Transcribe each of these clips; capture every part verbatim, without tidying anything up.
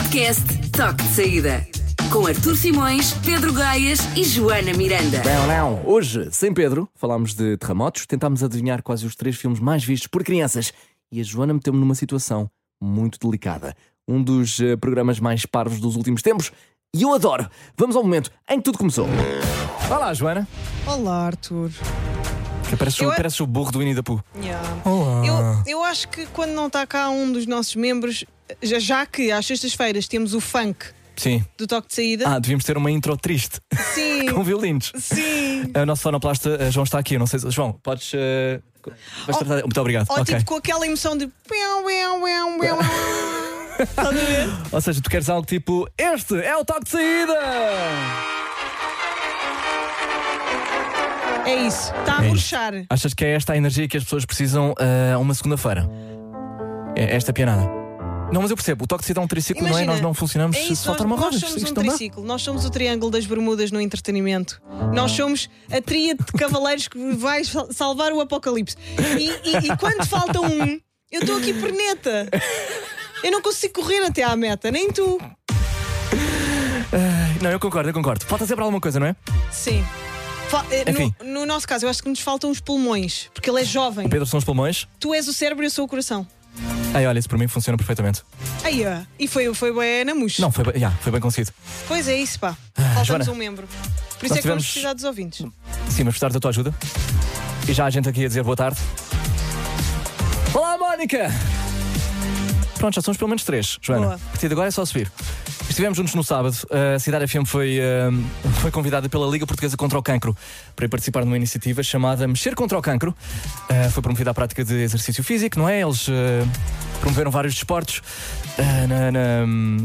Podcast Toque de Saída. Com Artur Simões, Pedro Gaias e Joana Miranda. Não, não. Hoje, sem Pedro, falámos de terremotos, tentámos adivinhar quais os três filmes mais vistos por crianças. E a Joana meteu-me numa situação muito delicada. Um dos uh, programas mais parvos dos últimos tempos. E eu adoro. Vamos ao momento em que tudo começou. Olá, Joana. Olá, Artur. Que parece, Eu- o, parece o burro do Winnie the Pooh. Yeah. Olá. Eu, eu acho que quando não está cá um dos nossos membros, já, já que às sextas-feiras temos o funk Sim. do toque de saída. Ah, devíamos ter uma intro triste. Sim. Com violinos. Sim. O nosse sonoplasta, uh, João, está aqui. Eu não sei se... João, podes... Uh... vais Oh, tratar... Muito obrigado. Ou Ok. tipo com aquela emoção de. Estás a ver? Ou seja, tu queres algo tipo: este é o toque de saída! É isso. Está a É isso. murchar. Achas que é esta a energia que as pessoas precisam uh, a uma segunda-feira? É esta pianada? Não, mas eu percebo, o toque de saída é um triciclo, não é? Imagina, Nós não funcionamos É se isso, faltar nós, uma roda. nós Isto- somos isto um não dá. triciclo, nós somos o Triângulo das Bermudas no entretenimento. Nós somos a tríade de cavaleiros que vai sal- salvar o apocalipse. E, e- e quando falta um, eu estou aqui perneta. Eu não consigo correr até à meta, nem tu. Não, eu concordo, eu concordo. Falta sempre alguma coisa, não é? Sim. Fa- eh, Enfim. No, no nosso caso, eu acho que nos faltam os pulmões, porque ele é jovem. O Pedro são os pulmões. Tu és o cérebro e eu sou o coração. Ai, olha, isso para mim funciona perfeitamente. Aí, ó. E foi, foi bem na mousse. Não, foi bem, yeah, foi bem conseguido. Pois é isso, pá. Falta-nos Joana, um membro. Por isso nós é que vamos tivemos- precisar dos ouvintes. Sim, mas precisar da tua ajuda. E já há gente aqui a dizer boa tarde. Olá, Mónica! Pronto, já somos pelo menos três, Joana. Boa. A partir de agora é só subir. Estivemos juntos no sábado. A Cidade F M foi, uh, foi convidada pela Liga Portuguesa contra o Cancro para ir participar numa iniciativa chamada Mexer contra o Cancro. Uh, foi promovida a prática de exercício físico, não é? Eles uh, promoveram vários desportos uh, na, na,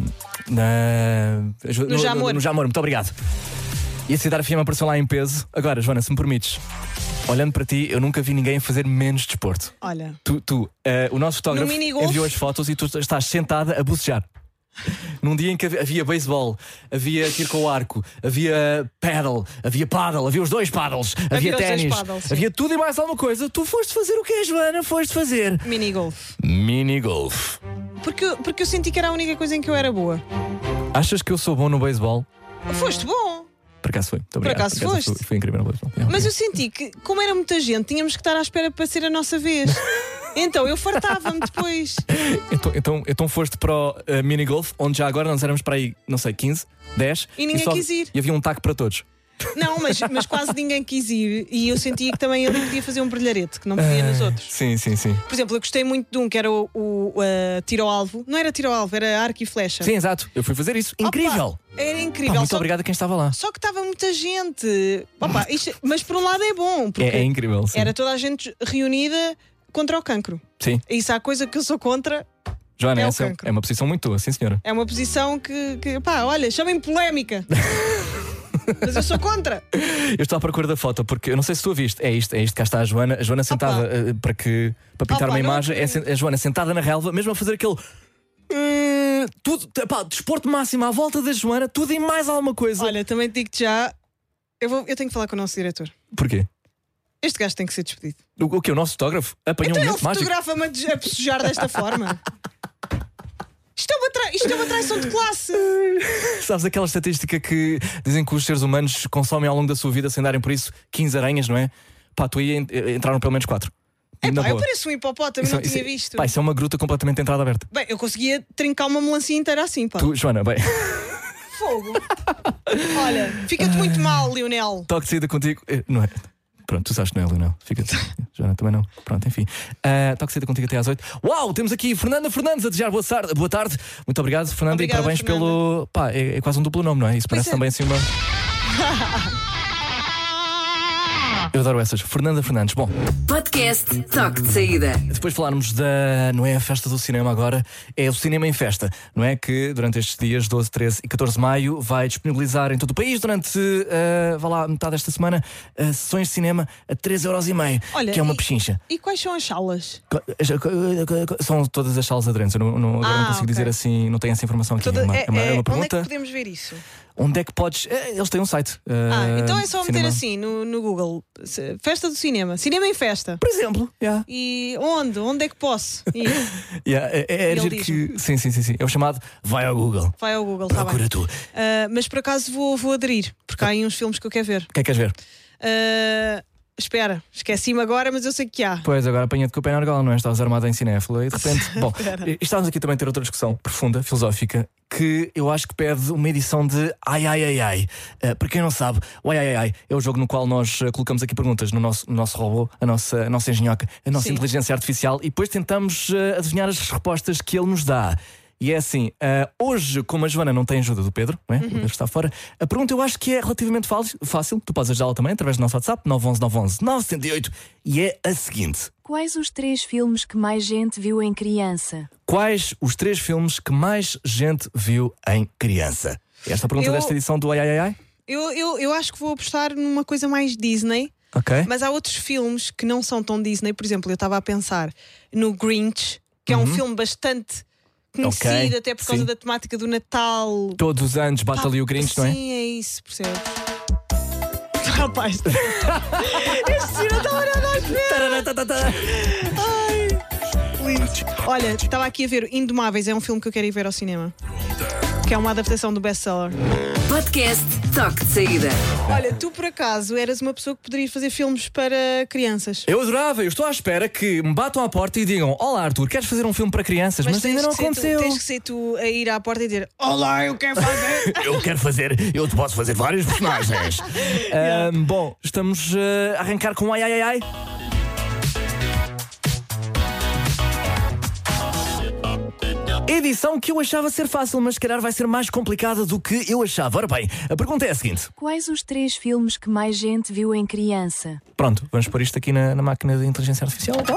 na- No Jamor. No Jamor, muito obrigado. E a Cidade F M apareceu lá em peso. Agora, Joana, se me permites, olhando para ti, eu nunca vi ninguém fazer menos desporto. Olha. Tu, tu eh, o nosso fotógrafo No minigolf? enviou as fotos e tu estás sentada a bocejar. Num dia em que havia- havia beisebol, havia tiro com o arco, havia paddle, havia paddle, havia os dois paddles, havia os dois ténis, paddles, sim. havia tudo e mais alguma coisa. Tu foste fazer o quê, Joana? Foste fazer Minigolf. mini-golf. Porque, porque eu senti que era a única coisa em que eu era boa. Achas que eu sou bom no beisebol? Foste bom. Por acaso foi. Muito obrigado. acaso foste. Foi, foi incrível no beisebol. É, Mas ok. eu senti que, como era muita gente, tínhamos que estar à espera para ser a nossa vez. Então eu fartava-me depois. Então, então, então foste para o uh, mini-golf, onde já agora nós éramos para aí, não sei, quinze, dez. E ninguém quis ir. E havia um taco para todos. Não, mas, mas quase ninguém quis ir. E eu sentia que também ele podia fazer um brilharete, que não podia nos outros. Sim, sim, sim. Por exemplo, eu gostei muito de um que era o, o uh, tiro ao alvo. Não era tiro ao alvo, era arco e flecha. Sim, exato. Eu fui fazer isso. Opa, Incrível. era Pá, incrível. muito só, obrigado a quem estava lá. só que estava muita gente. Opa, isto- mas por um lado é bom, porque É, é incrível. Sim. era toda a gente reunida contra o cancro. Sim. Isso há coisa que eu sou contra. Joana, É o essa cancro. é uma posição muito tua, sim, senhora. É uma posição que, que pá, olha, chamem polémica. Mas eu sou contra. Eu estou à procura da foto porque eu não sei se tu a viste. É isto, é isto. Cá está a Joana. A Joana sentada eh, para, que, para pintar Opa, uma não imagem. É acredito. sen- a Joana sentada na relva, mesmo a fazer aquele. eh, tudo, pá, desporto máximo à volta da Joana, tudo e mais alguma coisa. Olha, também te digo-te já. Eu, vou, eu tenho que falar com o nosso diretor. Porquê? Este gajo tem que ser despedido. O, o que? O nosso fotógrafo apanhou Então um ele momento mágico. fotografa-me a des- a sujar desta forma. Isto é, uma tra... Isto é uma traição de classe. Sabes aquela estatística que dizem que os seres humanos consomem ao longo da sua vida, sem darem por isso, quinze aranhas, não é? Pá, tu aí en- entraram pelo menos quatro. É Na pá, eu boa. pareço um hipopótamo, Isso- não isso- tinha visto. Pá, isso é uma gruta completamente de entrada aberta. Bem, eu conseguia trincar uma melancia inteira assim, pá. Tu, Joana, bem, Fogo. Olha, fica-te muito mal, Lionel. toque de saída contigo. eh, Não é? Pronto, tu sabes que não é, Leonel. Fica-te. Joana, também não. Pronto, enfim. Uh, toque de saída contigo até às oito. Uau, temos aqui Fernanda Fernandes a desejar boa tarde. Boa tarde. Muito obrigado, Fernanda, Obrigada, e parabéns Fernanda. pelo. Pá, é, é quase um duplo nome, não é? Isso parece é. também assim uma. Eu adoro essas. Fernanda Fernandes. Bom, Podcast Toque de Saída. depois de falarmos da. Não é a festa do cinema agora, é o Cinema em Festa, não é? Que durante estes dias, doze, treze e catorze de maio, vai disponibilizar em todo o país, durante, uh, vá lá, metade desta semana, uh, sessões de cinema a três euros e meio, Olha, que é uma e- pechincha. E quais são as salas? São todas as salas aderentes. Eu não, não, agora Ah, não consigo ok. dizer assim, não tenho essa informação aqui. Toda- é uma, é- é uma- é é- uma onde é pergunta. que podemos ver isso? Onde é que podes. É, eles têm um site. Ah, uh, então é só meter cinema. assim no, no Google se- festa do cinema, cinema em festa. Por exemplo, yeah. E onde? Onde é que posso ir? Yeah, é, é, é Ele giro que. Sim, sim, sim, sim. É o chamado vai ao Google. Vai ao Google, tá Procura bem. tu. Ah, mas por acaso vou, vou aderir, porque há aí uns filmes que eu quero ver. O que é que queres ver? Ah, espera, esqueci-me agora, mas eu sei que há. Pois, agora apanha-te com o pé na argola, não é? Estás armado em cinéfilo e de repente. Bom, Espera. e estávamos aqui também a ter outra discussão profunda, filosófica, que eu acho que pede uma edição de Ai Ai Ai Ai. Uh, para quem não sabe, o Ai Ai Ai é o jogo no qual nós uh, colocamos aqui perguntas no nosso, no nosso robô, a nossa, a nossa engenhoca, a nossa Sim. inteligência artificial e depois tentamos uh, adivinhar as respostas que ele nos dá. E é assim, uh, hoje, como a Joana não tem ajuda do Pedro, não é? Uhum. O Pedro está fora, a pergunta eu acho que é relativamente fácil, fácil. Tu podes ajudá-la também através do nosso WhatsApp, nove um um nove um um nove sete oito, e é a seguinte: Quais os três filmes que mais gente viu em criança? quais os três filmes que mais gente viu em criança? Esta é a pergunta Eu- desta edição do Ai Ai Ai Ai. Eu, eu, eu acho que vou apostar numa coisa mais Disney. Ok. Mas há outros filmes que não são tão Disney. Por exemplo, eu estava a pensar no Grinch, que é um filme bastante conhecido, Uhum. Ok, até por causa sim. da temática do Natal. Todos os anos bate ali o Grinch, não é? Sim, é isso, percebes? Rapaz, este senhor está a olhar mais lindo. Olha, estava aqui a ver Indomáveis, é um filme que eu quero ir ver ao cinema. Que é uma adaptação do best-seller. Podcast Toque de Saída. Olha, tu por acaso eras uma pessoa que poderias fazer filmes para crianças. Eu adorava, eu estou à espera que me batam à porta e digam: Olá Arthur, queres fazer um filme para crianças? Mas, ainda tens não que ser tu- aconteceu. tens que ser tu a ir à porta e dizer: Olá, eu quero fazer. Eu quero fazer, eu te posso fazer vários personagens. Ahm, bom, estamos ah, a arrancar com Ai Ai Ai Ai. Edição que eu achava ser fácil, mas se calhar vai ser mais complicada do que eu achava. Ora bem, a pergunta é a seguinte. Quais os três filmes que mais gente viu em criança? Pronto, vamos pôr isto aqui na, na máquina de inteligência artificial, então.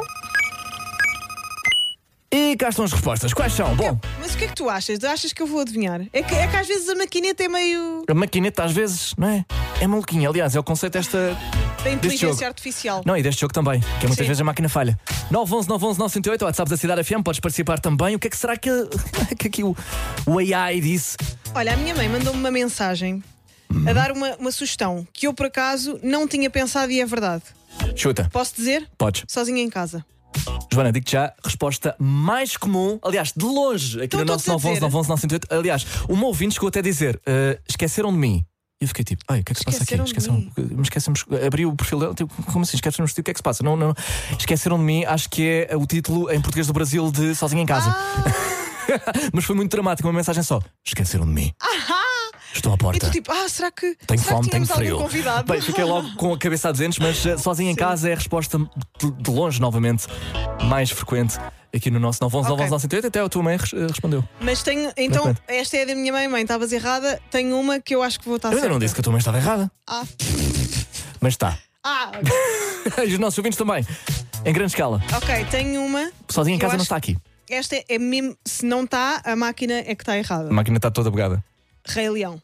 E cá estão as respostas. Quais são? Bom, Mas o que é que tu achas? Achas que eu vou adivinhar? É que, é que às vezes a maquineta é meio a maquineta às vezes, não é? É maluquinha. Aliás, é o conceito desta. da jogo. inteligência artificial. Não, e deste jogo também, que é muitas Sim. vezes a máquina falha. nove um um nove um um nove zero oito, o WhatsApp da Cidade F M, podes participar também. O que é que será que, que aqui o, o A I disse? Olha, a minha mãe mandou-me uma mensagem a dar uma, uma sugestão que eu por acaso não tinha pensado e é verdade. Chuta, Posso dizer? podes. Sozinha em casa. Joana, digo-te já, resposta mais comum, aliás, de longe, aqui Então, no nosso estou-te a nove um um nove um um nove zero oito. Aliás, uma ouvinte chegou até a dizer: "Ah, esqueceram de mim." E eu fiquei tipo: ai, o que é que se passa aqui? Esqueceram de Esqueceram, mas esquecemos, abri o perfil dela, tipo, como assim? Esqueceram-nos de ti? O que é que se passa? Não, não, esqueceram de mim, acho que é o título em português do Brasil de Sozinha em Casa. Mas foi muito dramático, uma mensagem só: esqueceram de mim. Estou à E porta. tu tipo, ah, será que, Tenho será fome, que tenho tínhamos frio. algum convidado? Bem, fiquei logo com a cabeça a dentes, mas uh, sozinho em casa é a resposta de, de longe, novamente, mais frequente aqui no nosso nove um um nove um nove zero oito. Até a tua mãe res- uh, respondeu. Mas tenho, então, Mas, esta é da minha mãe, mãe, estavas errada. Tenho uma que eu acho que vou estar Eu ainda certa. não disse que a tua mãe estava errada, Ah, mas está. ah, E os nossos ouvintes também, em grande escala. ok, tenho uma. Sozinho em Eu casa não acho- está aqui. Esta é, é mesmo, se não está, a máquina é que está errada. A máquina está toda bugada. Rei Leão.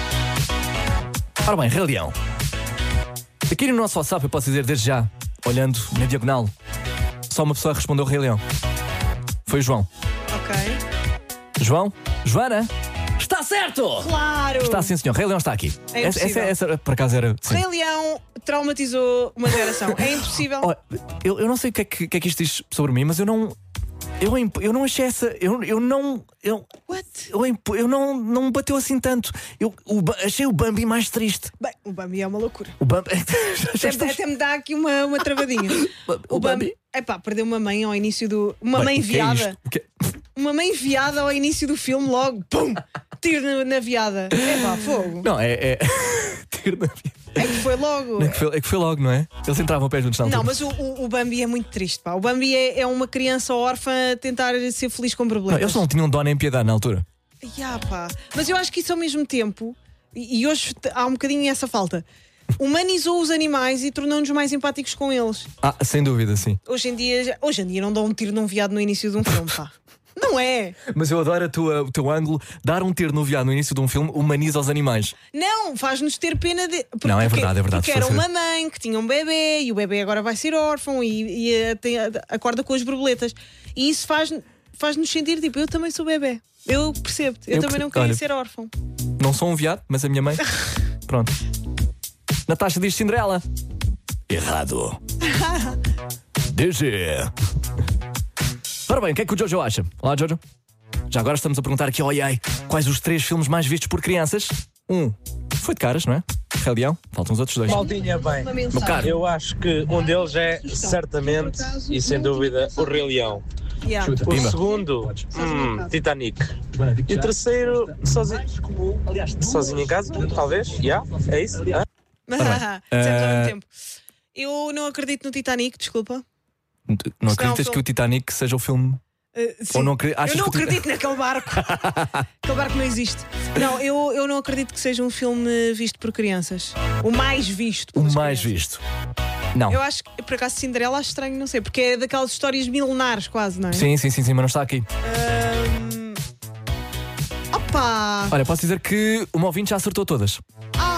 Ora bem, Rei Leão. Aqui no nosso WhatsApp eu posso dizer desde já, olhando na diagonal, só uma pessoa respondeu Rei Leão. Foi o João. Ok. João? Joana? Está certo! Claro! Está sim, senhor. Rei Leão está aqui. É essa, essa, impossível. essa, por acaso, era. Sim. Rei Leão traumatizou uma geração. É impossível. Olha, eu, eu não sei o que, é que, o que é que isto diz sobre mim, mas eu não. Eu, imp- eu não achei essa. Eu, eu não. Eu, What? eu, imp- eu não, não me bateu assim tanto. Eu o Ba- achei o Bambi mais triste. Bem, o Bambi é uma loucura. O Bambi. Já Até, estás- até me dá aqui uma, uma travadinha. O Bambi? Epá, perdeu uma mãe ao início do. Uma Bem, mãe o que é viada. isto? O que é- Uma mãe viada ao início do filme, logo. Pum! Tiro na, na viada. Epá, fogo. Não, é. é... Tiro na vida. É que foi logo. É que foi, é que foi logo, não é? Eles entravam a pé juntos na altura. Não, mas o, o, o Bambi é muito triste, pá. O Bambi é, é uma criança órfã a tentar ser feliz com Não, borboletas. eles não tinham dó nem piedade na altura. Ya, pá. Mas eu acho que isso ao mesmo tempo, e, e hoje t- há um bocadinho essa falta, humanizou os animais e tornou-nos mais empáticos com eles. Ah, sem dúvida, sim. Hoje em dia, já- hoje em dia não dá um tiro num viado no início de um filme, pá. Não é? Mas eu adoro a tua, o teu ângulo. Dar um tiro no viado no início de um filme humaniza os animais. Não, faz-nos ter pena de. Porque, Não, é porque- verdade, é verdade. Porque era Foi- uma mãe que tinha um bebê e o bebê agora vai ser órfão e, e eh, tem- acorda com as borboletas. E isso faz, faz-nos sentir tipo, eu também sou bebê. Eu percebo-te, eu, Eu também perce- não queria olha- ser órfão. Não sou um viado, mas a minha mãe. Pronto. Natasha diz Cinderela. Errado. D G. Ora bem, o que é que o Jojo acha? Olá, Jojo. Já agora estamos a perguntar aqui, oi, ai, quais os três filmes mais vistos por crianças? Um, foi de caras, não é? Rei Leão, faltam os outros dois. Maldinha, bem, Meu caro. eu acho que um deles é certamente e sem dúvida o Rei Leão. Yeah. O Pimba. segundo, hum, Titanic. E o terceiro, sozinho, sozinho em casa, talvez. Yeah, é isso? Ah? Sempre ao Eh, mesmo tempo. Eu não acredito no Titanic, desculpa. Não Isto acreditas é um que o Titanic seja o filme? Uh, sim. Ou não acre- achas eu não que o Ti- acredito naquele barco. Aquele barco não existe. Não, eu, eu não acredito que seja um filme visto por crianças. O mais visto O pelas mais crianças. visto. Não. Eu acho que, por acaso, Cinderela acho estranho, não sei, porque é daquelas histórias milenares quase, não é? Sim, sim, sim, sim, mas não está aqui. Ahm, Opa! Olha, posso dizer que o meu ouvinte já acertou todas. Ah!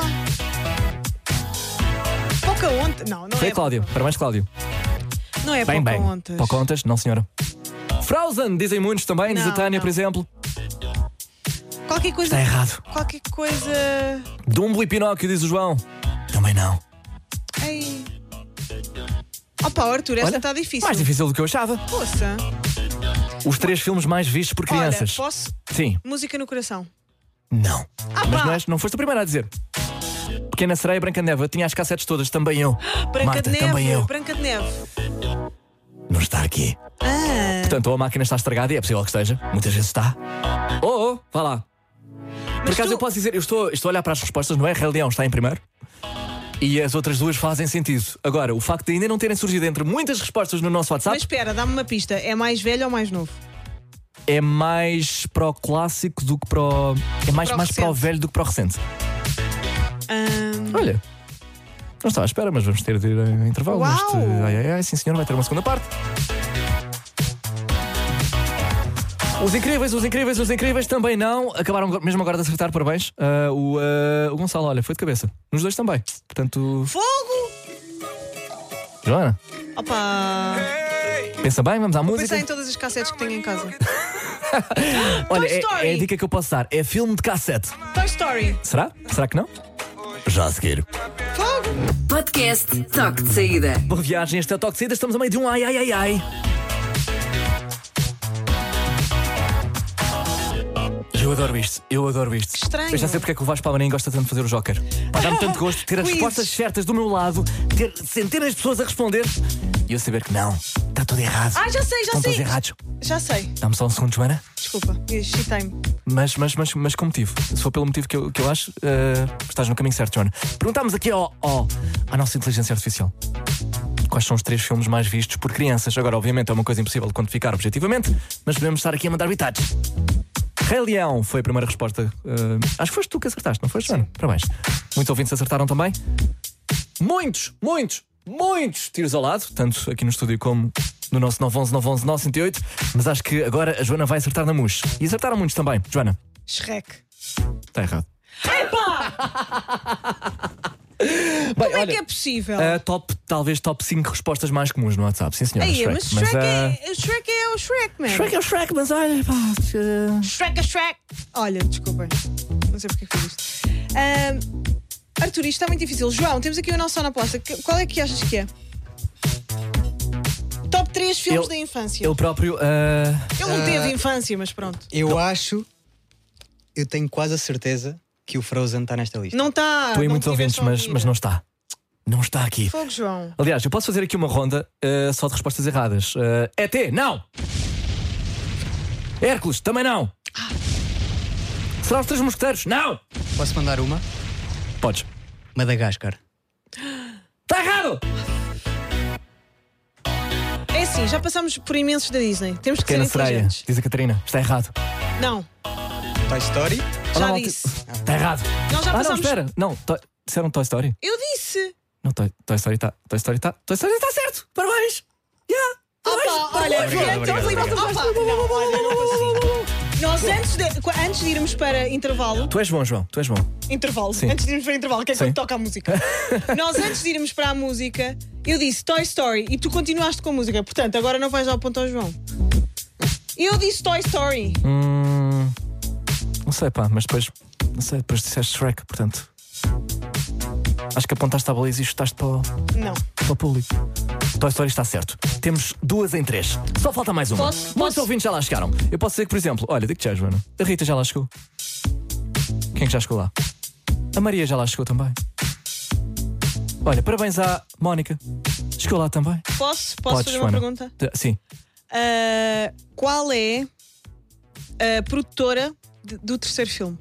Pocahontas. Não, não Foi é. a Cláudio. Parabéns, Cláudio. Não é Bem, bem. Pocahontas. Pocahontas, não, senhora. Frozen, dizem muitos também, diz a Não, Tânia, não. por exemplo. Qualquer coisa. Está errado. Qualquer coisa. Dumbo e Pinóquio, diz o João. Também não. Ei. Opa, Arthur, esta Olha, está difícil. Mais difícil do que eu achava. Poça. Os três filmes mais vistos por crianças. Olha, posso? Sim. Música no coração. Não. Ah, Mas pá. não, és, não foste a primeira a dizer. Pequena Sereia, Branca de Neve. Eu tinha as cassetes todas, também eu. Branca Marta, de Neve. também eu. Branca de Neve. Não está aqui. Ah. Portanto, ou a máquina está estragada, e é possível que esteja. Muitas vezes está. Oh, oh, vá lá. Por Mas acaso tu- eu posso dizer, eu estou, estou a olhar para as respostas, não é? Rei Leão está em primeiro. E as outras duas fazem sentido. Agora, o facto de ainda não terem surgido entre muitas respostas no nosso WhatsApp Mas espera, dá-me uma pista. É mais velho ou mais novo? é mais para o clássico do que para o. É mais Para o mais para o recente. velho do que para o recente. Ahm, Olha, não estava à espera, mas vamos ter de ir a intervalo. Uau! Neste... Ai, ai, ai, sim senhor, vai ter uma segunda parte. Os incríveis, os incríveis, os incríveis também não. Acabaram mesmo agora de acertar, parabéns. Ah, o, ah, o Gonçalo, olha, foi de cabeça. Nos dois também. Portanto, Fogo! Joana, Opa! pensa bem, vamos à Vou música. pensar em todas as cassetes que tenho em casa. Olha, Toy é, Story. é a dica que eu posso dar. É filme de cassete. Toy Story. Será? Será que não? Já a seguir. Fogo! Podcast Toque de Saída. Boa viagem, este é o Toque de Saída. Estamos a meio de um ai, ai, ai, ai. Eu adoro isto, eu adoro isto. Que estranho. Eu já sei porque é que o Vasco Palmeirinho gosta tanto de fazer o Joker. Pá, dá-me tanto gosto ter as Quiz. respostas certas do meu lado, ter centenas de pessoas a responder e eu saber que não, está tudo errado. Ah, já sei, já Estão sei. todos errados. Já sei. Dá-me só um segundo, Joana. Desculpa, chitei-me. Mas, mas, mas, mas com motivo. Se for pelo motivo que eu, que eu acho, eh, estás no caminho certo, Joana. Perguntámos aqui ao, ao, à nossa inteligência artificial quais são os três filmes mais vistos por crianças. Agora, obviamente, é uma coisa impossível de quantificar objetivamente, mas podemos estar aqui a mandar bitates. Rei Leão foi a primeira resposta. Eh, acho que foste tu que acertaste, não foi, Joana? Parabéns. Muitos ouvintes acertaram também. Muitos, muitos, muitos tiros ao lado, tanto aqui no estúdio como no nosso nove onze nove onze nove zero oito. Mas acho que agora a Joana vai acertar na mousse. E acertaram muitos também. Joana, Shrek. está errado. Bem, Como é olha, que é possível? uh, top, talvez top cinco respostas mais comuns no WhatsApp. Sim, senhora. Aí, Shrek. mas Shrek, uh, é, o Shrek é o Shrek, man. Shrek é o Shrek, mas olha, pá. uh, Shrek é Shrek. Olha, desculpem. Não sei porque é que fiz isto. Ahm, Arthur, isto está muito difícil. João, temos aqui o nosso sonoplasta. Que- Qual é que achas que é? Top três filmes Eu- da infância. Eu próprio. uh, Ele não teve infância, mas pronto. Eu acho, eu tenho quase a certeza que o Frozen está nesta lista. Não está. Estou em não muitos ouvintes, tiveste a mas, ouvir. mas não está. Não está aqui. Fogo, João. Aliás, eu posso fazer aqui uma ronda uh, só de respostas erradas. Uh, E T, não! Hércules, também não! Será os Três Mosqueteiros? Não! Posso mandar uma? Podes. Madagascar. Está errado! É assim, já passámos por imensos da Disney. Temos que Pequena ser Sereia, inteligentes. diz a Catarina. Está errado. Não, Toy Story? já Olá, malta. disse. Está errado. Nós já Ah, não, passámos. espera. Não, to... disseram Toy Story? Eu disse. Não, Toy, Toy Story está. Toy Story está. Toy Story está certo! Parabéns! Yeah! Parabéns! Opa, olha, Obrigado, João, obrigado, então, obrigado. opa, não, olha, não consigo. Nós antes de, antes de irmos para intervalo, Tu és bom, João, tu és bom. intervalo, Sim. antes de irmos para intervalo, que é Sim. quando toca a música. Nós antes de irmos para a música, eu disse Toy Story e tu continuaste com a música. Portanto, agora não vais ao ponto ao João. Eu disse Toy Story. Hum. Não sei, pá, mas depois. Não sei, depois disseste Shrek, portanto. Acho que apontaste a baliza e chutaste para o, Não. para o público. Toy Story está certo. Temos duas em três. Só falta mais uma. Posso- Muitos posso- ouvintes já lá chegaram. Eu posso dizer que, por exemplo, olha, digo-te já, Joana. A Rita já lá chegou. Quem é que já chegou lá? A Maria já lá chegou também. Olha, parabéns à Mónica. Chegou lá também. Posso? Posso Podes, fazer uma Joana. pergunta? De- Sim. Ah, qual é a produtora de- do terceiro filme?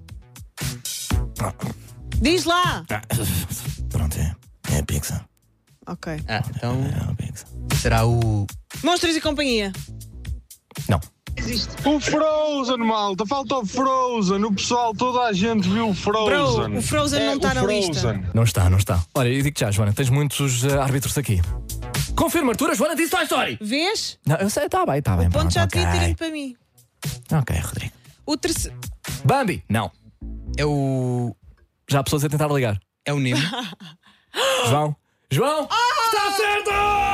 Diz lá! Ah, Pronto, é. É a Pixar. Ok. Ah, então É a Pixar. será o. Monstros e Companhia. Não. O Frozen, malta, falta o Frozen. O pessoal, toda a gente viu o Bro, Frozen. o Frozen É, não está o na lista. Frozen. Não está, não está. Olha, eu digo já, Joana, tens muitos eh, árbitros aqui. Confirma, Arthur, a Joana disse Toy Story. Vês? Não, eu sei, está bem, está bem. O ponto pronto, já ok. devia ter ido para mim. Ok, Rodrigo. O terceiro. Bambi, não. É o. Já há pessoas a tentar ligar. É o Nemo. João? João? Está certo!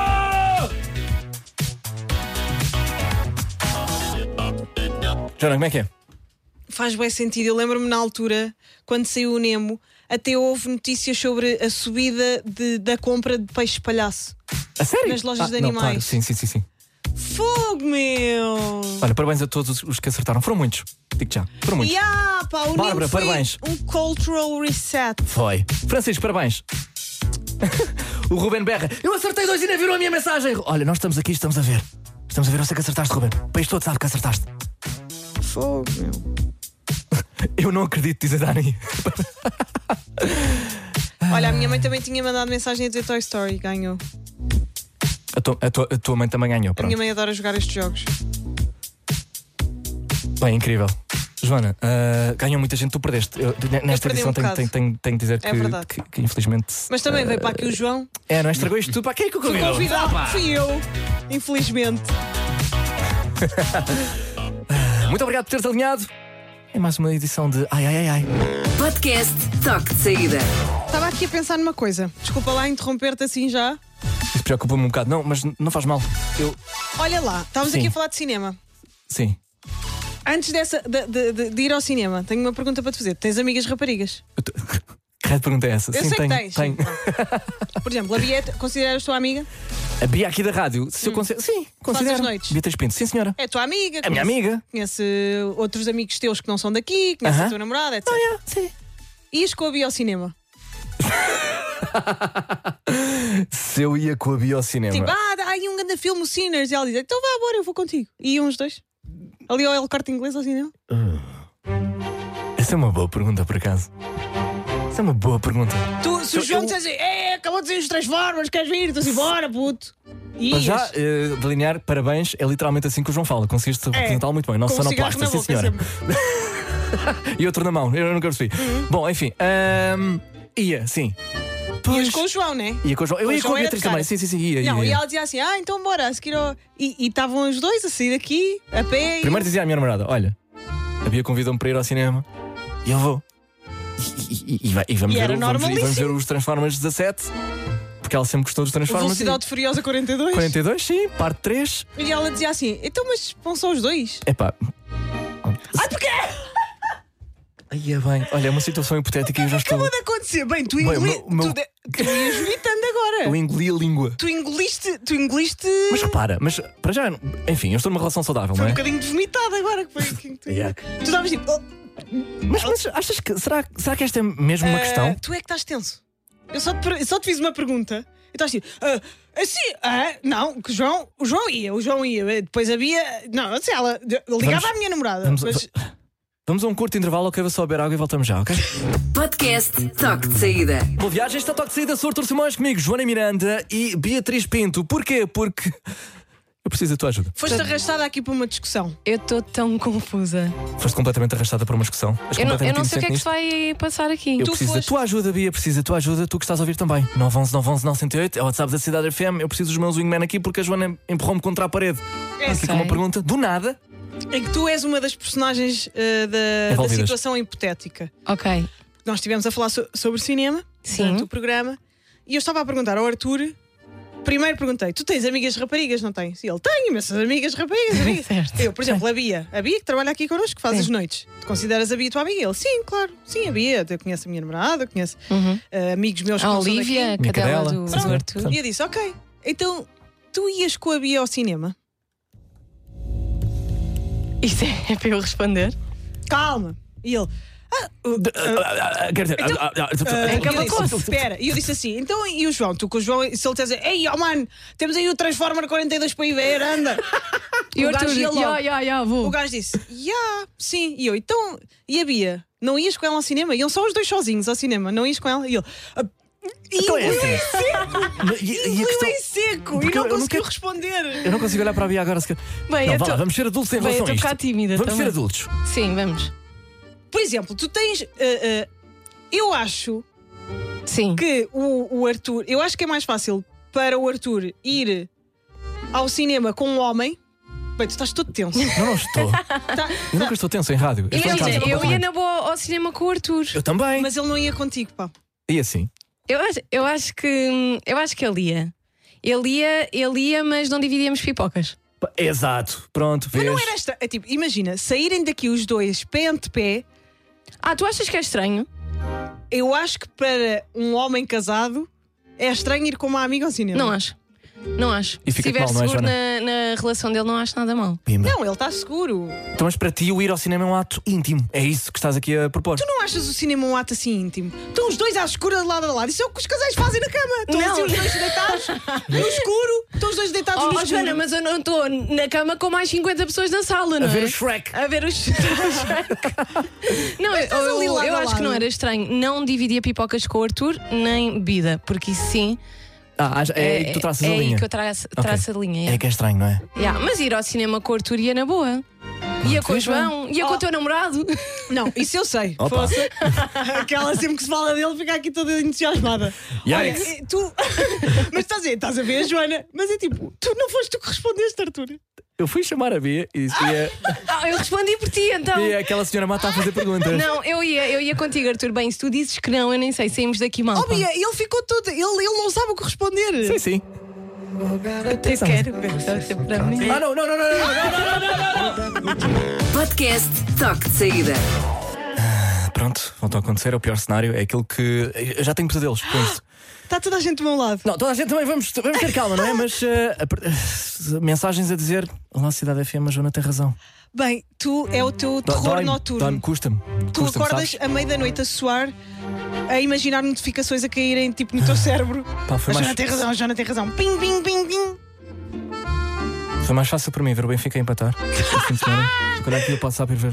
Joana, como é que é? Faz bem sentido. Eu lembro-me na altura, quando saiu o Nemo, até houve notícias sobre a subida de- da compra de peixe palhaço. A sério? Nas lojas Ah, de não, animais. claro, sim, sim, sim, sim. Fogo, meu! Olha, parabéns a todos os- os que acertaram. Foram muitos. Digo já. Foram muitos. E ah, pá, o Bárbara, Nemo foi parabéns. um cultural reset. Foi. Francisco, parabéns. O Ruben berra. Eu acertei dois e nem viram a minha mensagem. Olha, nós estamos aqui, estamos a ver. Estamos a ver, eu sei que acertaste, Ruben. O país todo sabe que acertaste. Fogo, meu. Eu não acredito, diz a Dani. Olha, a minha mãe também tinha mandado mensagem a dizer Toy Story, ganhou. A tua, a tua- a tua mãe também ganhou. A Pronto. minha mãe adora jogar estes jogos. Bem, incrível. Joana, ah, ganhou muita gente, tu perdeste. Eu, n- nesta perdi edição um tenho, bocado. tenho, tenho, tenho que dizer É que, verdade. que, que, infelizmente. Mas também veio para aqui o João. É, não é? Estragou isto tudo. Para quem é que o Fui convidou? convidado, Ah, pá. fui eu. Infelizmente. Muito obrigado por teres alinhado. É mais uma edição de Ai Ai Ai Ai. Podcast Toque de Saída. Estava aqui a pensar numa coisa. Desculpa lá interromper-te assim já. Isso preocupa-me um bocado. Não, mas n- não faz mal. Eu. Olha lá, estávamos Sim. aqui a falar de cinema. Sim. Antes dessa, de, de- de- de ir ao cinema, tenho uma pergunta para te fazer. Tens amigas raparigas? Eu tô- Que raio de pergunta é essa? Eu Sim, sei tenho. que tens. tenho. sim. Por exemplo, a Bieta, consideras tua amiga? A Bia aqui da rádio, se eu considero. Sim, considero. as noites? Beatriz Pinto, sim senhora. É tua amiga? A minha conhece- amiga. Conhece outros amigos teus que não são daqui, conhece Aham. a tua namorada, etcétera. Ah, é, sim. Ias com a Bia ao cinema? Se eu ia com a Bia ao cinema. Tipo, ah, há aí um grande filme, o Sinners. E ela diz, então vá, bora, eu vou contigo. E iam os dois? Ali ao El Corte Inglês ao cinema? Essa é uma boa pergunta, por acaso. Essa é uma boa pergunta. Tu, se o Eu- João eu- dissesse assim, é, acabou de sair os Transformers, queres vir? Tu assim, bora, puto. E Mas já, ias. eh, delinear, parabéns, é literalmente assim que o João fala. Conseguiste apresentá-lo muito bem. Nosso com um cigarro sonoplasta, na sim boca, senhora. sempre. E outro na mão, eu nunca percebi. Bom, enfim. ahm, ia, sim. Ias Pois, com o João, né? ia com o João. Eu o ia com João a era Beatriz de cara. também. Sim, sim, sim. Ia, Não, ia, e ia. ela dizia assim, ah, então bora, a seguir ao... E e estavam os dois a sair daqui, a pé. e- Primeiro dizia à minha namorada: olha, a Bia convidou-me para ir ao cinema e eu vou. E, e- e- e vai- e vamos, E ver, era o- vamos, e vamos ver normalíssimo. os Transformers dezassete, porque ela sempre gostou dos Transformers. Velocidade Furiosa quarenta e dois. E quarenta e dois, sim, parte três. E ela dizia assim, então mas vão só os dois? Epá. Ai, porquê? Aí é bem. Olha, é uma situação hipotética e eu já estou. Acabou de acontecer. Bem, tu, Bem, o engoli... meu- o meu- tu, de- tu ias vomitando agora. Eu engoli a língua. Tu engoliste, tu engoliste Mas repara, mas para já, enfim, eu estou numa relação saudável, foi não um é? bocadinho de vomitado agora. Que foi, que tu Yuck. tu estavas tipo, oh, Mas, mas achas que. Será, será que esta é mesmo uma ah, questão? tu é que estás tenso. Eu só te, per- eu só te fiz uma pergunta e estás tipo, ah, assim, ah, não, que o João, o João ia, o João ia. Depois havia, não, assim, ela eu ligava Vamos- à minha namorada. Vamos, mas- vamos a um curto intervalo, ok? Vou só beber água e voltamos já, ok? Podcast Toque de Saída. Boa viagem, está toque de saída, sou Artur Simões, comigo Joana Miranda e Beatriz Pinto. Porquê? Porque eu preciso da tua ajuda. Foste arrastada aqui para uma discussão. Eu estou tão confusa. Foste completamente arrastada por uma discussão. És Eu não, eu completamente não sei o que é que inocente se vai passar aqui. Eu Tu preciso foste- da tua ajuda, Bia, preciso da tua ajuda, tu que estás a ouvir também. nove um um nove um um nove zero zero oito, é o WhatsApp da Cidade F M. Eu preciso dos meus wingman aqui porque a Joana empurrou-me contra a parede. É, Aqui com uma sei. pergunta, do nada. Em que tu és uma das personagens ah, da, da Envolvidas. situação hipotética. Ok. Nós estivemos a falar so- sobre cinema Sim. durante o programa e eu estava a perguntar ao Arthur primeiro perguntei: tu tens amigas raparigas, não tens? E ele: tenho imensas amigas raparigas. amigas. Certo. Eu, por exemplo, a Bia, a Bia que trabalha aqui connosco, que faz Sim. as noites. Tu consideras a Bia tua amiga? Ele: sim, claro, sim, a Bia. Eu conheço a minha namorada, conheço Uhum. uh, amigos meus que A não são Olivia, a daqui. Minha cadela cadela. do, Sim, do sim. Arthur. E eu disse: ok, então tu ias com a Bia ao cinema? Isto é, é para eu responder? Calma. E ele: ah, uh, Quer dizer, Então, ah, ah, ah, Uh, Em Camacosse. eu disse, espera, e eu disse assim: então e o João? Tu com o João, se ele te dizer: ei, oh mano, temos aí o Transformer quarenta e dois para ir ver, anda. E o O gajo Arthur, ia logo. ya, ya, ya, vou. O gajo disse: yeah, sim. E eu: então, e a Bia? Não ias com ela ao cinema? Iam só os dois sozinhos ao cinema, não ias com ela? E ele: ah, e Então é engoliu em assim. seco! E- e a Engoliu questão- em seco! E Porque não eu não conseguiu quero- responder. Eu não consigo olhar para a Bia agora. Se... Bem, Não, eu vá tô- lá, vamos ser adultos em Bem, eu relação a estou isto. cá tímida Vamos também. ser adultos. Sim, vamos. Por exemplo, tu tens. uh, uh, eu acho Sim. que o, o Arthur, eu acho que é mais fácil para o Arthur ir ao cinema com um homem. Bem, tu estás todo tenso. Não, não estou. Tá- Eu nunca estou tenso em rádio. Eu estou em casa. Imagina, eu ia completamente. na boa ao cinema com o Arthur. Eu também. Mas ele não ia contigo, pá. E assim? Eu acho, eu acho que eu acho que ele ia. Ele ia, ele ia, mas não dividíamos pipocas. Pá, Exato. Pronto, Mas vês? não era esta. É tipo, imagina, saírem daqui os dois pé ante pé. Ah, tu achas que é estranho? Eu acho que para um homem casado é estranho ir com uma amiga ao cinema. Não acho. Não acho. E Se fica-te estiver mal, não é, seguro Joana? na, na relação dele, não acho nada mal. Pimba. Não, ele está seguro. Então, mas para ti o ir ao cinema é um ato íntimo. É isso que estás aqui a propor. Tu não achas o cinema um ato assim íntimo? Estão os dois à escura de lado a lado. Isso é o que os casais fazem na cama. Estão Não. assim os dois deitados no escuro. Estão os dois deitados Oh, no oh, escuro. Joana, mas eu não estou na cama com mais cinquenta pessoas na sala, não A ver é? o Shrek. A ver os. Não, eu, estás ali eu, lado eu a acho que não lado. era estranho. Não dividia pipocas com o Arthur, nem bebida, porque isso sim. Ah, é aí que tu traças é a linha. aí que eu traço, Ok. traço a linha. É yeah. que é estranho, não é? Yeah, mas ir ao cinema com o Arthur ia na boa. Ia com o vês bem. João, ia com Oh. o teu namorado. Não, isso eu sei. Opa. Fosse. Aquela sempre que se fala dele fica aqui toda entusiasmada. Olha, Yikes. eh, tu. Mas estás a, ver, estás a ver, Joana? Mas é tipo, tu não foste tu que respondeste, Arthur. Eu fui chamar a Bia e disse: Bia, Ah, eu respondi por ti então. Bia, aquela senhora má está a fazer perguntas. Não, eu ia, eu ia contigo, Arthur. Bem, se tu dizes que não, eu nem sei, saímos daqui mal. Oh, pá. Bia, ele ficou todo. Ele, ele não sabe o que responder. Sim, sim. Eu quero ver para mim. Ah, não, não, não, não, não, não, não, não, não. Podcast Toque de Saída. Pronto, voltou a acontecer. É o pior cenário. É aquilo que. Eu já tenho pesadelos com isso. Está toda a gente do meu lado. Não, toda a gente também vamos, vamos ter calma, não é? Mas eh, a per- eh, mensagens a dizer: Olá, Cidade F M, a Joana tem razão. Bem, tu é o teu Dó- terror dói-me, noturno. dói-me, custa-me. Tu Custa-me, acordas sabes? à meia da noite a suar, a imaginar notificações a caírem tipo no teu cérebro. Pá, foi a mais- Joana tem razão, a Joana tem razão. Pim, pim, pim, pim. Foi mais fácil para mim ver o Benfica a empatar. Este fim de semana. Se calhar que eu passo a ver.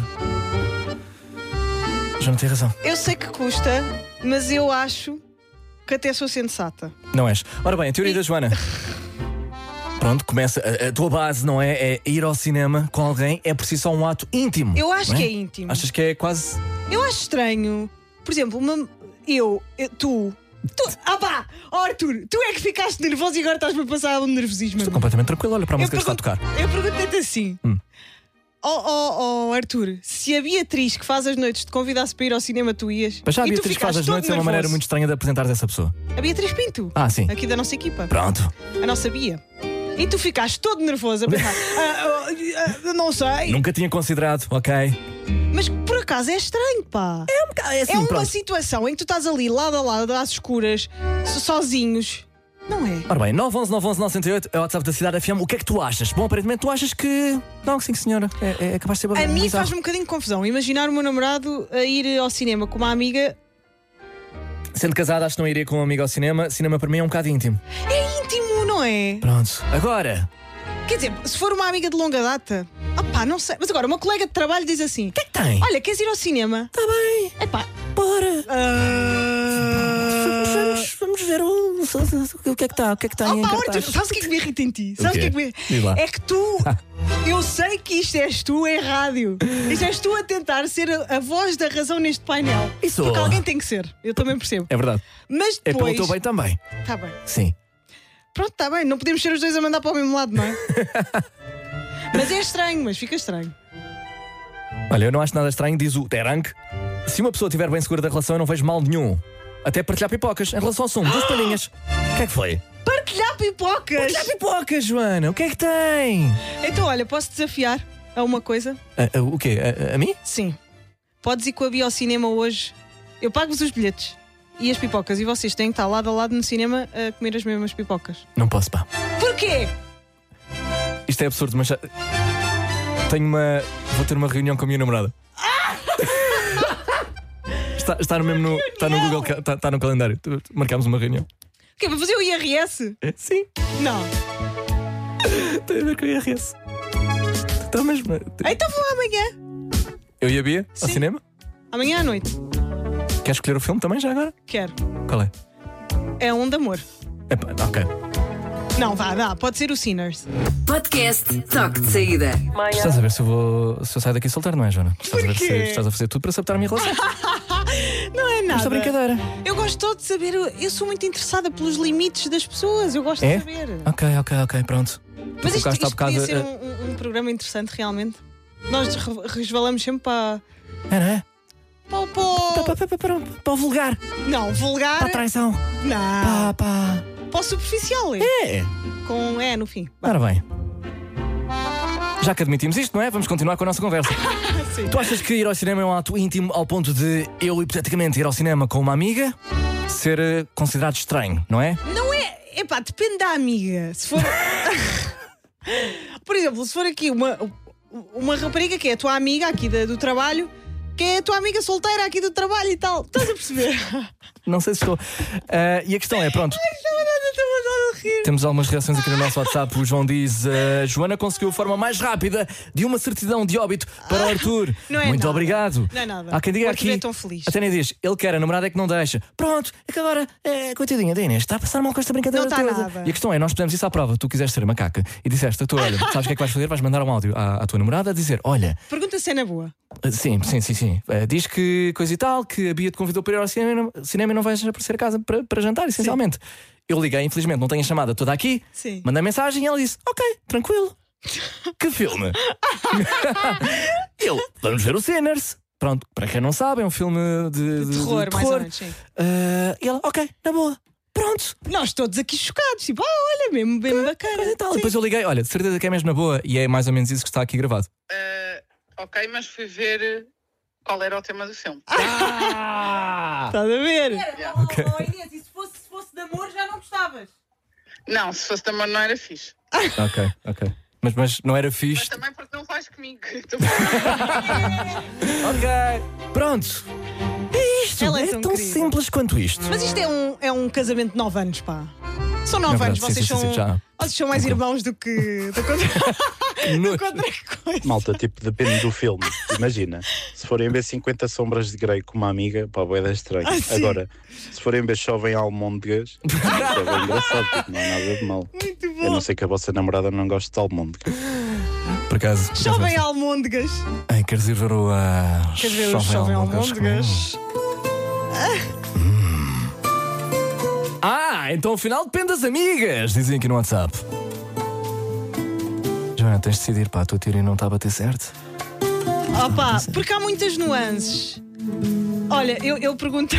Já não tem razão. Eu sei que custa, mas eu acho que até sou sensata. Não és. Ora bem, a teoria da Joana. Pronto, começa. A, a tua base, não é? É ir ao cinema com alguém, é por si só um ato íntimo. Eu acho não que é íntimo. Achas que é quase. Eu acho estranho. Por exemplo, uma- eu, eu- tu. Tu, ah pá, oh, Arthur, tu é que ficaste nervoso e agora estás-me a passar um nervosismo. Estou completamente tranquilo. Olha para a Eu música que está a tocar. pergunto- Eu perguntei-te assim: Hum. oh, oh, oh, Arthur, se a Beatriz que faz as noites te convidasse para ir ao cinema, tu ias? Mas já a E tu Beatriz que faz ficaste as todo noites é uma nervoso. maneira muito estranha de apresentar essa pessoa. A Beatriz Pinto, Ah, sim. aqui da nossa equipa, Pronto. a nossa Bia. E tu ficaste todo nervoso a pensar: "Ah, ah, ah, não sei, Nunca tinha considerado, ok. mas por acaso é estranho, pá. É um bocado. É assim, É uma pronto. situação em que tu estás ali lado a lado, às escuras, so- sozinhos. Não é? Ora bem, nove onze nove onze nove zero oito é o WhatsApp da Cidade F M. O que é que tu achas? Bom, aparentemente tu achas que. Não, sim, senhora. É, é capaz de ser A mim bizarro. faz-me um bocadinho de confusão imaginar o meu namorado a ir ao cinema com uma amiga. Sendo casada, acho que não iria com um amigo ao cinema. Cinema para mim é um bocado íntimo. É íntimo, não é? Pronto. Agora. Quer dizer, se for uma amiga de longa data, opá, não sei. Mas agora, uma colega de trabalho diz assim: O que é que tem? olha, queres ir ao cinema? Está bem. Epá, Bora. ah... Vamos, vamos ver o, o que é que está. O que é que está em Opa, olha, cartaz. tu- sabes o que é que me irrita em ti? Sabes o quê? que é que me... Diz lá. É que tu. Eu sei que isto és tu em rádio. Isto és tu a tentar ser a, a voz da razão neste painel. Isso. Porque alguém tem que ser. Eu também percebo. É verdade. Mas É pelo depois. teu bem também. Tá bem. Sim. Pronto, está bem. Não podemos ser os dois a mandar para o mesmo lado, não é? Mas é estranho, mas fica estranho. Olha, eu não acho nada estranho, diz o Terank. Se uma pessoa estiver bem segura da relação, eu não vejo mal nenhum. Até partilhar pipocas em relação ao sumo. Duas palhinhas. O que é que foi? Partilhar pipocas! Partilhar pipocas, Joana, o que é que tem? Então, olha, posso desafiar a uma coisa? A, a, o quê? A, a mim? Sim. Podes ir com a Bia ao cinema hoje. Eu pago-vos os bilhetes e as pipocas e vocês têm que estar lado a lado no cinema a comer as mesmas pipocas. Não posso, pá. Porquê? Isto é absurdo, mas já... tenho uma. Vou ter uma reunião com a minha namorada. está, está no mesmo no, está no Google, está, está no calendário. Marcámos uma reunião. O quê? Para fazer o I R S? Sim. Não. Tem a ver com o I R S. Está mesmo. Então vou amanhã. Eu e a Bia Sim. ao cinema? Amanhã à noite. Queres escolher o filme também já agora? Quero. Qual é? É um de amor. Epá, ok. Não, vá, dá. Pode ser o Sinners. Podcast Toque de Saída. Estás a ver se eu vou. Se eu saio daqui solteiro, não é, Joana? Estás a ver se estás a fazer tudo para sabotar a minha relação. Não é nada. Esta brincadeira. Eu gosto todo de saber. Eu, eu sou muito interessada pelos limites das pessoas. Eu gosto É? de saber. Ok, ok, ok, pronto. Mas Tu isto, colocaste há isto podia bocado, ser eh, um, um- um programa interessante, realmente. Nós re- resvalamos sempre para. É, não é? Para, Para, para, para, para, para, para o vulgar. não, vulgar. Para a traição. Não. Pá, pá. Para o superficial. É. Com é no fim. Ora bem. Já que admitimos isto, não é? Vamos continuar com a nossa conversa. Sim. Tu achas que ir ao cinema é um ato íntimo ao ponto de eu, hipoteticamente, ir ao cinema com uma amiga ser eh, considerado estranho, não é? Não é. Epá, depende da amiga. Se for. Por exemplo, se for aqui uma, uma rapariga que é a tua amiga aqui da- do trabalho, que é a tua amiga solteira aqui do trabalho e tal. Estás a perceber? Não sei se estou. Ah, e a questão é, pronto, Estou a rir. temos algumas reações aqui no nosso WhatsApp. O João diz: a Joana conseguiu a forma mais rápida de uma certidão de óbito para o Arthur. Não é Muito nada. obrigado. Não é nada. Há quem diga O Arthur aqui. é tão feliz. A Tânia diz: ele quer, a namorada é que não deixa. Pronto, é que agora, é, coitadinha da Inês, está a passar mal com esta brincadeira Não está toda. nada. E a questão é: nós pusemos isso à prova. Tu quiseste ser macaca e disseste: tu, olha, sabes o que é que vais fazer? Vais mandar um áudio à, à tua namorada a dizer: olha, Pergunta se é na boa. sim, sim, sim, sim. Eh, diz que coisa e tal, que a Bia te convidou para ir ao cinema, e não- cinema e não vais aparecer a casa para, para jantar, essencialmente. Eu liguei, infelizmente não tenho a chamada toda aqui. Sim. Mandei mensagem e ela disse: ok, tranquilo. Que filme? Eu, vamos ver o Sinners. Pronto, para quem não sabe, é um filme de, de- de Terror, mais ou terror. menos, sim. Eh, e ela, ok, na boa. Pronto. Nós todos aqui chocados. Tipo, ah, olha, mesmo bem bacana. Coisa e tal. Sim. Depois eu liguei, olha, de certeza que é mesmo na boa. E é mais ou menos isso que está aqui gravado. Eh, ok, mas fui ver qual era o tema do filme. Ah! Estás a ver? Ok. Inês, e se fosse, se fosse de amor já não gostavas? Não, se fosse de amor não era fixe. Ok, ok. Mas, mas não era Mas fixe. também porque não faz comigo. Ok. Pronto. É isto. Ela é é tão tão querida. simples quanto isto. Mas isto é um, é um casamento de nove anos, pá. São nove É anos, verdade, sim, vocês, sim, são, sim, já. vocês são mais Tranquilo. irmãos do que, do que, outra, do que outra coisa. Malta, tipo, depende do filme. Imagina, se forem ver cinquenta Sombras de Grey com uma amiga, pá, bué da estranho. Ah, sim. Agora, se forem ver Chovem Almôndegas, isso é bem engraçado, tipo, não é nada de mal. Muito A bom. não ser que a vossa namorada não goste de almôndegas. Por acaso. por acaso Chovem gosto. almôndegas. Ai, queres ir ver o. Uh, Queres ver o Chovem almôndegas? Ah, então afinal depende das amigas, dizem aqui no WhatsApp. Joana, tens de decidir, pá, a tua teoria não está a bater certo. Opa, porque há muitas nuances. Olha, eu, eu perguntei.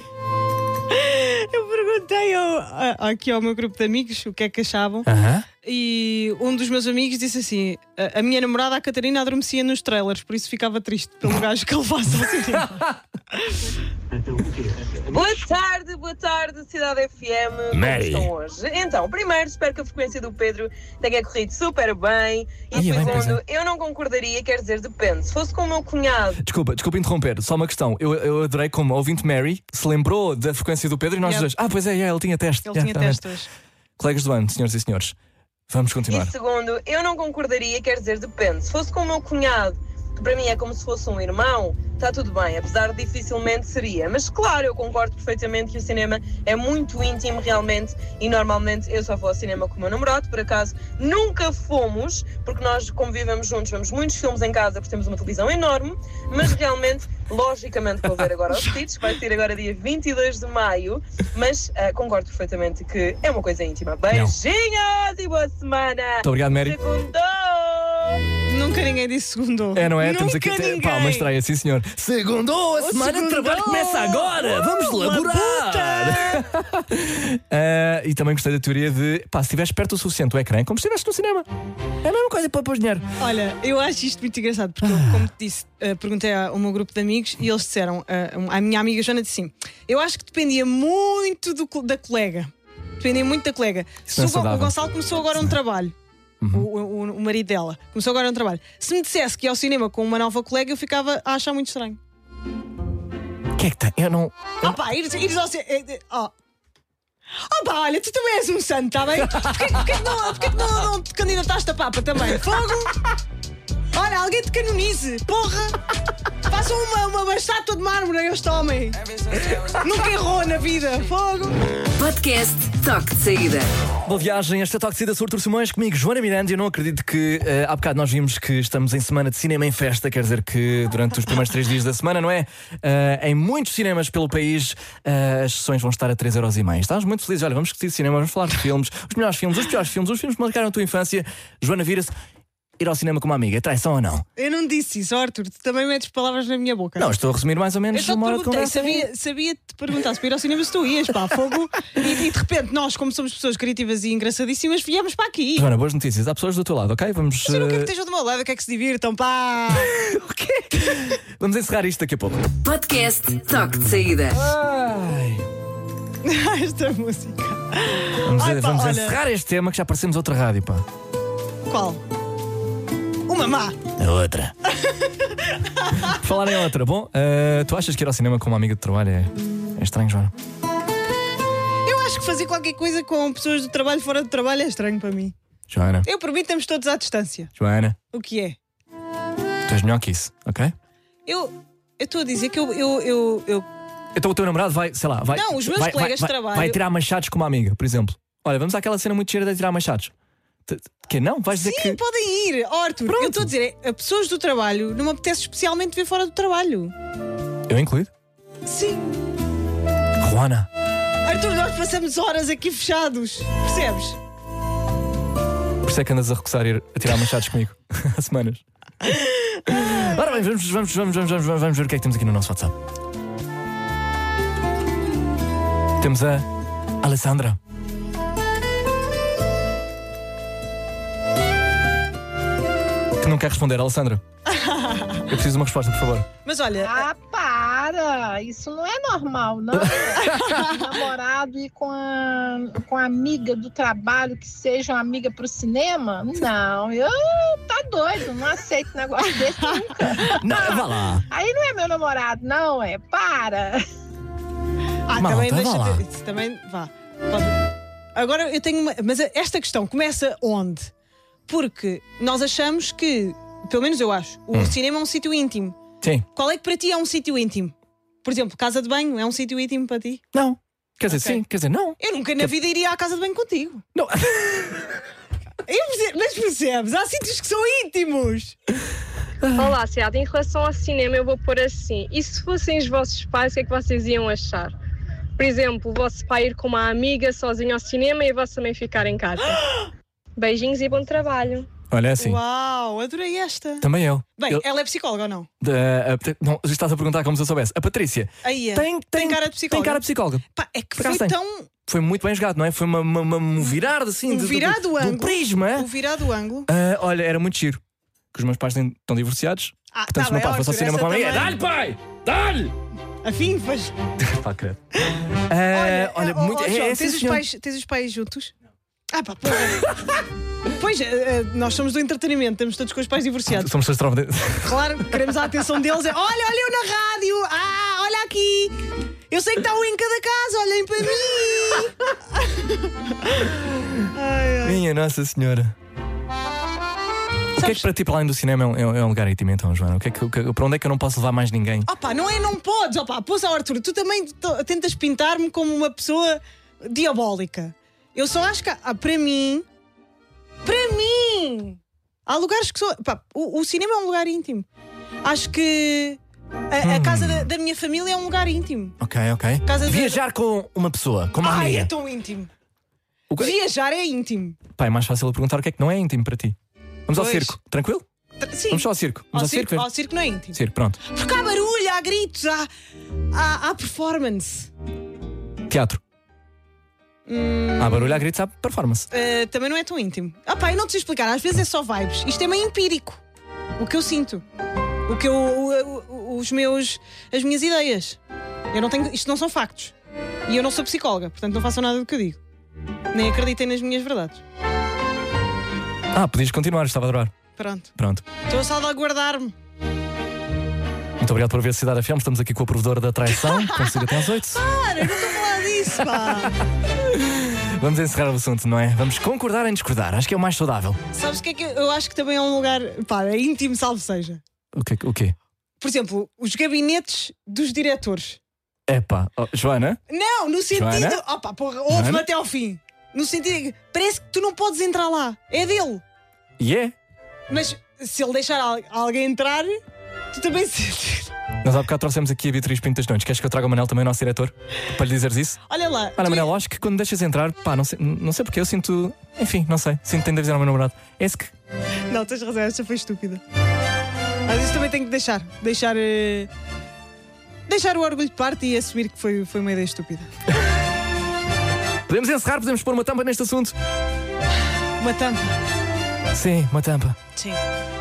Eu perguntei ao, a- aqui ao meu grupo de amigos o que é que achavam. Aham. E um dos meus amigos disse assim: a, a minha namorada, a Catarina, adormecia nos trailers, por isso ficava triste pelo gajo que ele faz ao cinema. Boa tarde, boa tarde, Cidade F M. Mary. Como estão hoje? Então, primeiro, espero que a frequência do Pedro tenha corrido super bem. E Ai, é bem, pois segundo, eu não concordaria, quer dizer, depende. Se fosse com o meu cunhado. Desculpa, desculpa interromper, só uma questão. Eu, eu adorei como a ouvinte Mary se lembrou da frequência do Pedro e nós Yep. dois. Ah, pois é, é, ele tinha teste. Ele Yeah, tinha tá bem. teste hoje. Colegas do ano, senhoras e senhores. Vamos continuar. E segundo, eu não concordaria, quer dizer, depende. Se fosse com o meu cunhado, que para mim é como se fosse um irmão, está tudo bem, apesar de dificilmente seria. Mas claro, eu concordo perfeitamente que o cinema é muito íntimo realmente e normalmente eu só vou ao cinema com o meu namorado, por acaso nunca fomos, porque nós como vivemos juntos vemos muitos filmes em casa porque temos uma televisão enorme, mas realmente, logicamente vou ver agora os Stitch, que vai ser agora dia vinte e dois de maio, mas ah, concordo perfeitamente que é uma coisa íntima. Beijinhos e boa semana! Muito obrigado, Mary. Segundou! Nunca ninguém disse segundou. É, não é? Nunca Temos aqui ninguém. pá, uma estreia, sim senhor. Segundou, a Oh, semana segundou. de trabalho começa agora. Vamos Oh, laborar. uh, e também gostei da teoria de pá, se estiveres perto o suficiente do ecrã, como se estivesse no cinema. É a mesma coisa para pôr dinheiro. Olha, eu acho isto muito engraçado, porque eu, como te disse, uh, perguntei ao meu grupo de amigos e eles disseram, uh, a minha amiga Joana disse assim: eu acho que dependia muito do, da colega. Dependia muito da colega. Se não é o, Go- o saudável. Gonçalo começou agora um trabalho. O, o, o marido dela começou agora um trabalho. Se me dissesse que ia ao cinema com uma nova colega, eu ficava a achar muito estranho. O que é que tem? Eu não. Oh pá, ires, ires ao cinema. Oh. Oh pá, olha, tu também és um santo, está bem? Porquê, porquê que não, porquê que não, não te candidataste a Papa também? Fogo! Olha, alguém te canonize, porra! Façam uma, uma, uma estátua de mármore a este homem. Nunca errou na vida, fogo! Podcast Toque de Saída. Boa viagem, esta Toque de Saída sobre Artur Simões, comigo Joana Miranda. Eu não acredito que uh, há bocado nós vimos que estamos em semana de cinema em festa, quer dizer que durante os primeiros três dias da semana, não é? Uh, em muitos cinemas pelo país, uh, as sessões vão estar a três euros e meio. Estamos muito felizes, olha, vamos discutir de cinema, vamos falar de filmes, os melhores filmes, os piores filmes, os filmes que marcaram a tua infância. Joana, vira-se. Ir ao cinema com uma amiga, é traição ou não? Eu não disse isso, Arthur, tu também metes palavras na minha boca. Não, estou a resumir mais ou Eu menos só te uma hora de perguntei, conversa. sabia, sabia te perguntar se para ir ao cinema se tu ias, pá, fogo. E, e de repente, nós, como somos pessoas criativas e engraçadíssimas, viemos para aqui. Joana, boas notícias. Há pessoas do teu lado, ok? Vamos. Mas eu não quero uh, que estejam do meu lado, eu quero que se divirtam, pá. O quê? Vamos encerrar isto daqui a pouco. Podcast Toque de Saída. Ai. Esta música. Vamos, Ai, pá, vamos olha. encerrar este tema que já parecemos outra rádio, pá. Qual? Uma má. A outra. Por falar em outra, bom, uh, tu achas que ir ao cinema com uma amiga de trabalho é, é estranho, Joana? Eu acho que fazer qualquer coisa com pessoas do trabalho fora do trabalho é estranho para mim. Joana, Eu, por mim, estamos todos à distância. Joana, O que é? tu és melhor que isso, ok? Eu eu estou a dizer que eu, eu, eu, eu- Então o teu namorado vai, sei lá, vai. Não, os meus vai, colegas vai, de trabalho- Vai tirar machados com uma amiga, por exemplo. Olha, vamos àquela cena muito cheira de tirar machados. T- Que não? Vais dizer Sim, que. podem ir. Oh, Arthur, Pronto. eu estou a dizer, é, a pessoas do trabalho não me apetece especialmente ver fora do trabalho. Eu incluído? Sim. Juana. Arthur, nós passamos horas aqui fechados. Percebes? Por isso é que andas a recoçar ir a tirar machados comigo há semanas. Ora bem, vamos, vamos, vamos, vamos, vamos, vamos ver o que é que temos aqui no nosso WhatsApp. Temos a Alessandra. Que não quer responder, Alessandra. Eu preciso de uma resposta, por favor. Mas olha, Ah, para! Isso não é normal, não. Namorado ir com a, com a amiga do trabalho que seja uma amiga pro cinema? Não, eu tá doido, não aceito negócio desse nunca. Não, vá lá. Aí não é meu namorado, não, é? Para! ah, Malta, também vá deixa lá. isso também vá. Pode- Agora eu tenho uma. Mas esta questão começa onde? Porque nós achamos que, pelo menos eu acho, o Hum. cinema é um sítio íntimo. Sim. Qual é que para ti é um sítio íntimo? Por exemplo, casa de banho é um sítio íntimo para ti? Não. Quer dizer, Ok. sim, quer dizer, não. Eu nunca na vida iria à casa de banho contigo. Não. Eu percebo, mas percebes? Há sítios que são íntimos. Olá, Seada. Em relação ao cinema, eu vou pôr assim. E se fossem os vossos pais, o que é que vocês iam achar? Por exemplo, o vosso pai ir com uma amiga sozinho ao cinema e a vossa mãe ficar em casa. Beijinhos e bom trabalho. Olha, é assim. Uau, adorei esta. Também eu. Bem, Eu- ela é psicóloga ou não? Da- a- não, estás a perguntar como se eu soubesse. A Patrícia Aí é. tem, tem, cara de psicóloga. Tem cara de psicóloga. Pá, é que Por acaso foi tem. tão. Foi muito bem jogado, não é? Foi uma, uma, uma- um virar assim Um de- virar do do, ângulo. do prisma. O virar do ângulo. Ah, olha, era muito giro. Que os meus pais têm- estão divorciados. Ah, Portanto, tá se o meu bem, pai fosse ao Arthur, cinema essa com a amiga, também. dá-lhe, pai! Dá-lhe! Afim, faz. Pá, credo. Ah, olha, oh, muito. oh, é, João, é, tens, sim, os senhor. pais, tens os pais juntos? Ah, pá, porra. Pois, eh, eh, nós somos do entretenimento, estamos todos com os pais divorciados. Somos todos trova de... Claro, queremos a atenção deles. É, olha, olha eu na rádio. Ah, olha aqui. Eu sei que está um em cada casa, olhem para mim. Ai, ai. Minha Nossa Senhora. O que é que para ti, para além do cinema, é um, é um lugar íntimo, então, Joana? O que é que, o que- para onde é que eu não posso levar mais ninguém? Opa, não é não podes, opa, pois, ó, Arthur, tu também to- tentas pintar-me como uma pessoa diabólica. Eu só acho que, ah, para mim, para mim, há lugares que são. Pá, o, o cinema é um lugar íntimo. Acho que a, a Hum. casa da, da minha família é um lugar íntimo. Ok, ok. Casa de- Viajar com uma pessoa, com uma Ai, amiga. é tão íntimo. O que- Viajar é íntimo. Pá, é mais fácil eu perguntar o que é que não é íntimo para ti. Vamos ao Pois. circo, tranquilo? Sim. Vamos só ao circo. Vamos Ao ao circo. circo, ver? ao circo não é íntimo. Circo, pronto. Porque há barulho, há gritos, há, há, há performance. Teatro. Hum, Há barulho, há gritos, há performance. uh, também não é tão íntimo. Ah pá, eu não te sei explicar, às vezes é só vibes. Isto é meio empírico. O que eu sinto. O que eu. o- o- os meus. As minhas ideias. Eu não tenho. Isto não são factos. E eu não sou psicóloga, portanto não façam nada do que eu digo. Nem acreditem nas minhas verdades. Ah, podias continuar, estava a adorar. Pronto. Pronto. Estou a salvaguardar-me. Muito obrigado por ver a Cidade F M. Estamos aqui com a provedora da traição. Consigo até às oito. Para, eu não estou a falar disso, pá. Vamos encerrar o assunto, não é? Vamos concordar em discordar. Acho que é o mais saudável. Sabes o que é que eu, eu acho que também é um lugar. Pá, é íntimo, salvo seja. O quê? O quê? Por exemplo, os gabinetes dos diretores. Epá, oh, Joana? Não, no sentido. Joana? Opa, porra, ouve-me Joana? até ao fim. No sentido que parece que tu não podes entrar lá. É dele. E é? Mas se ele deixar al- alguém entrar, tu também sentes. Nós há bocado trouxemos aqui a Beatriz Pintas Nunes. Queres que eu traga o Manel também, o nosso diretor? Para lhe dizeres isso? Olha lá. Olha, tu- Manel, acho que quando deixas entrar, pá, não sei, não sei porque eu sinto. Enfim, não sei. Sinto que tenho de avisar ao meu namorado. É esse que. Não, tens razão, esta foi estúpida. Às vezes também tenho que deixar. Deixar. eh, Deixar o orgulho de parte e assumir que foi, foi uma ideia estúpida. Podemos encerrar, podemos pôr uma tampa neste assunto. Uma tampa. Sim, uma tampa. Sim.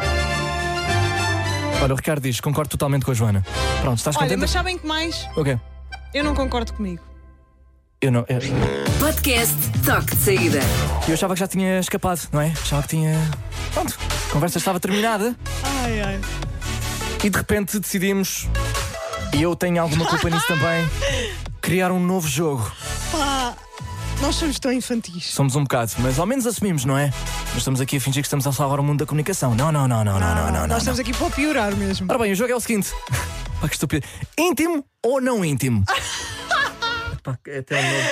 Olha, o Ricardo diz: concordo totalmente com a Joana. Pronto, estás Olha, contente? mas sabem que mais? O quê? Eu não concordo comigo. Eu não. Eu, Podcast Toque de Saída. eu achava que já tinha escapado, não é? Achava que tinha. Pronto, a conversa estava terminada Ai, ai. e de repente decidimos, e eu tenho alguma culpa nisso também, criar um novo jogo. Pá, nós somos tão infantis. Somos um bocado, mas ao menos assumimos, não é? Nós estamos aqui a fingir que estamos a salvar o mundo da comunicação. Não, não, não, não, não, não, não. não, Nós estamos aqui para piorar mesmo. Ora bem, o jogo é o seguinte. Pá, que estúpido. Íntimo ou não íntimo? Pá, é até um novo.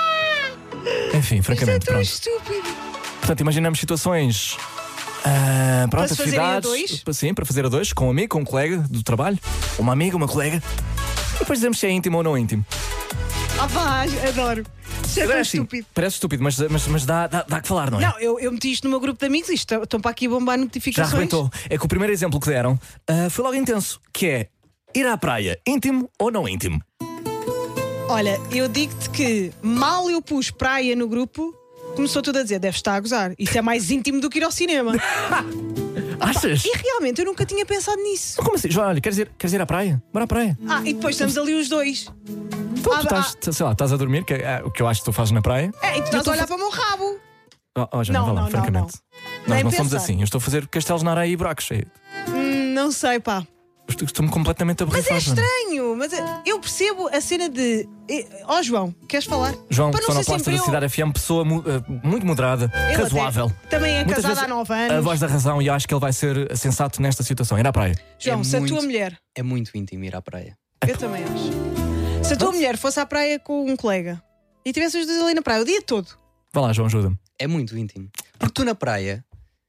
Enfim, francamente, Isto é tão pronto. estúpido. Portanto, imaginamos situações. ah, pronto, Para se fazerem a atividades. dois? Pa- Sim, para fazer a dois, com um amigo, com um colega do trabalho, uma amiga, uma colega. E depois dizemos se é íntimo ou não íntimo. Ah, pá, adoro. Isto é tão Agora, assim, estúpido. parece estúpido, mas, mas, mas dá, dá, dá que falar, não é? Não, eu, eu meti isto no meu grupo de amigos e isto- estão para aqui a bombar Já notificações. arrebentou. É que o primeiro exemplo que deram ah, foi logo intenso, que é ir à praia, íntimo ou não íntimo? Olha, eu digo-te que mal eu pus praia no grupo, começou tudo a dizer, deve estar a gozar. Isso é mais íntimo do que ir ao cinema. Achas? E realmente eu nunca tinha pensado nisso. Como assim? João, olha, queres ir, queres ir à praia? Bora à praia. Ah, e depois estamos ali os dois. Então, Ah, tu estás, sei lá, estás a dormir, que é o que eu acho que tu fazes na praia. É, e tu estás a olhar para o meu rabo. Oh, oh, Joana, Não, vá lá, não, não, francamente. não. Nós Nem não somos pensar. assim. Eu estou a fazer castelos na areia e buracos. É- Hum, não sei, pá. Estou- Estou-me completamente a Mas é borrifar, Joana. estranho, mas é- eu percebo a cena de. Ó oh, João, queres falar? João, Para não ser sonoplasta sempre da eu. Cidade F M, pessoa mu- eh, muito moderada, Ele razoável. até também é Muitas casado vezes há nove anos. A voz da razão, e eu acho que ele vai ser sensato nesta situação. Ir à praia. João, É se a tua muito- mulher. É muito íntimo ir à praia. Eu também acho. Se a tua mulher fosse à praia com um colega e tivesse os dois ali na praia o dia todo. Vá lá, João, ajuda-me. É muito íntimo. Porque tu na praia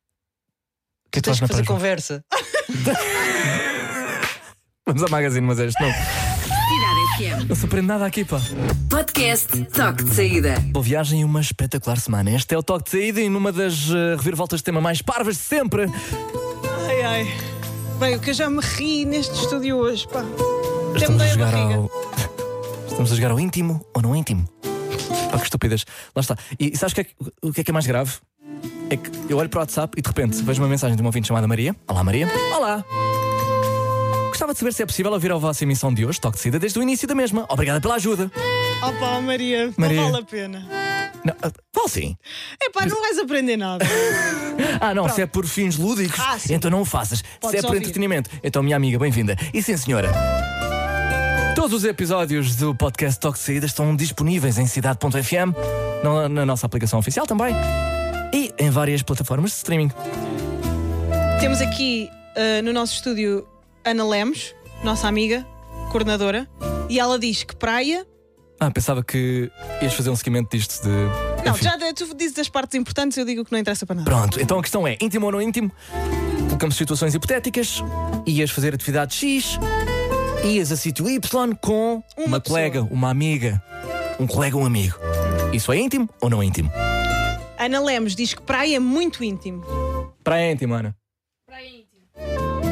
O que é que tu tens fazes que na fazer praia, conversa. João? Vamos ao magazine, mas é isto não. Cidade F M. Não se aprende nada aqui, pá. Podcast Toque de Saída. Boa viagem e uma espetacular semana. Este é o Toque de Saída e numa das uh, reviravoltas de tema mais parvas de sempre. Ai ai. Bem, o que eu já me ri neste estúdio hoje, pá. Até me Estamos a dei a jogar barriga. ao. Estamos a jogar ao íntimo ou não íntimo? Pá, que estupidez. Lá está. E, e sabes o que, é, que- o que é que é mais grave? É que eu olho para o WhatsApp e de repente vejo uma mensagem de uma ouvinte chamada Maria. Olá, Maria. Olá. Gostava de saber se é possível ouvir a vossa emissão de hoje, Toque de Saída, desde o início da mesma. Obrigada pela ajuda. Oh pá, Maria, Maria. não vale a pena. Não, ah, vale sim. É pá, não vais aprender nada. Ah, não, Pronto. se é por fins lúdicos, Ah, sim. então não o faças. Se Podes é por ouvir. entretenimento, então, minha amiga, bem-vinda. E sim, senhora. Todos os episódios do podcast Toque de Saída estão disponíveis em cidade ponto f m, na, na nossa aplicação oficial também, e em várias plataformas de streaming. Temos aqui uh, no nosso estúdio Ana Lemos, nossa amiga, coordenadora, e ela diz que praia. Ah, pensava que ias fazer um seguimento disto de. Não, Enfim. já de- tu dizes as partes importantes, eu digo que não interessa para nada. Pronto, então a questão é: íntimo ou não íntimo? Colocamos situações hipotéticas, ias fazer atividade X, ias a sítio Y com uma, Uma colega, uma amiga, um colega, um amigo. Isso é íntimo ou não íntimo? Ana Lemos diz que praia é muito íntimo. Praia é íntimo, Ana.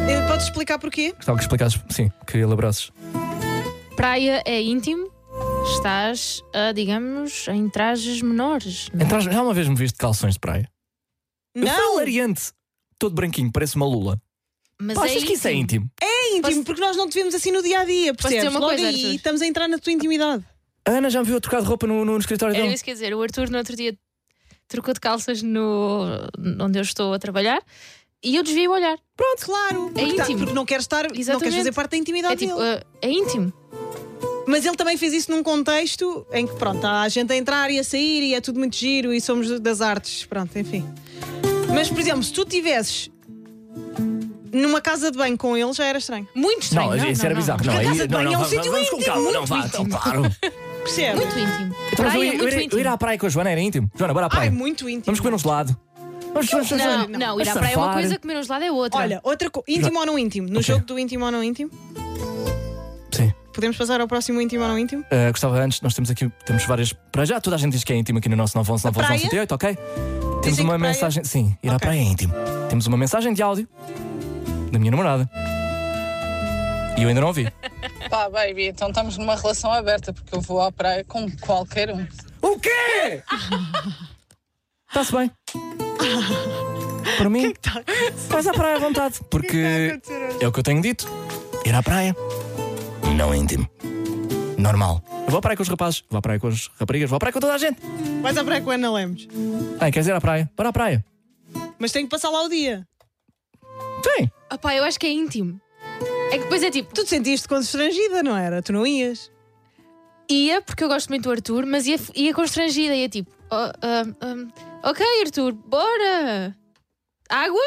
Eh, Podes explicar porquê? Gostava que explicasses, sim, que elaborasses. Praia é íntimo, estás, a, digamos, em trajes menores. não é? Então, já uma vez me viste de calções de praia? Eu fui Não, hilariante. Todo branquinho, parece uma lula. Mas Pá, é achas que isso é íntimo? é íntimo, Posso- porque nós não te vemos assim no dia a dia, Posso dizer percebes? uma Logo coisa, aí Arthur? estamos a entrar na tua intimidade. A Ana já me viu a trocar de roupa no, no escritório Era dele. isso que quer dizer. O Arthur, no outro dia, trocou de calças no, onde eu estou a trabalhar e eu desviei o olhar. Pronto, claro. É porque, tá- íntimo. porque não queres estar, não queres Exatamente. fazer parte da intimidade É tipo, dele. uh, é íntimo. Mas ele também fez isso num contexto em que, pronto, há a gente a entrar e a sair e é tudo muito giro e somos das artes. Pronto, enfim. Mas, por exemplo, se tu estivesses numa casa de banho com ele, já era estranho. Muito estranho. Não, não, isso não, era não. bizarro. Porque Não, a aí- casa de não, banho não, é um vamos- sítio vamos com íntimo, calma, não muito vá, íntimo. então, claro. Percebes? Muito íntimo. Então, mas eu, Praia é ia- eu, muito ir, eu íntimo. ir à praia com a Joana era íntimo. Joana, bora à praia. Ai, muito íntimo. Vamos comer um gelado. Vamos, vamos, vamos, Não, vamos- não, ir vamos à praia é uma surfar. coisa, comer um gelado é outra. Olha, outra coisa. Íntimo ou não íntimo? No Ok. jogo do íntimo ou não íntimo? Sim. Podemos passar ao próximo íntimo ou não íntimo? Uh, gostava antes, nós temos aqui, temos várias. Para já, toda a gente diz que é íntimo aqui no nosso nove onze nove onze praia? nove sete oito, ok? Temos Dizem uma que praia? mensagem. Sim, ir à Ok. praia é íntimo. Temos uma mensagem de áudio da minha namorada. E eu ainda não ouvi. Pá, baby, então estamos numa relação aberta porque eu vou à praia com qualquer um. O quê? Está-se bem. Para mim, vais à praia à vontade. Porque é o que eu tenho dito. Ir à praia não é íntimo. Normal. Eu vou à praia com os rapazes, vou à praia com as raparigas, vou à praia com toda a gente. Vais à praia com a Ana Lemos. Ai, queres ir à praia? Para à praia. Mas tem que passar lá o dia. Sim. Ah pá, eu acho que é íntimo. É que depois é tipo, Tu te sentiste constrangida, não era? Tu não ias? ia, porque eu gosto muito do Arthur, mas ia, ia constrangida, ia tipo, oh, ah, ah, ok, Arthur, bora! Água?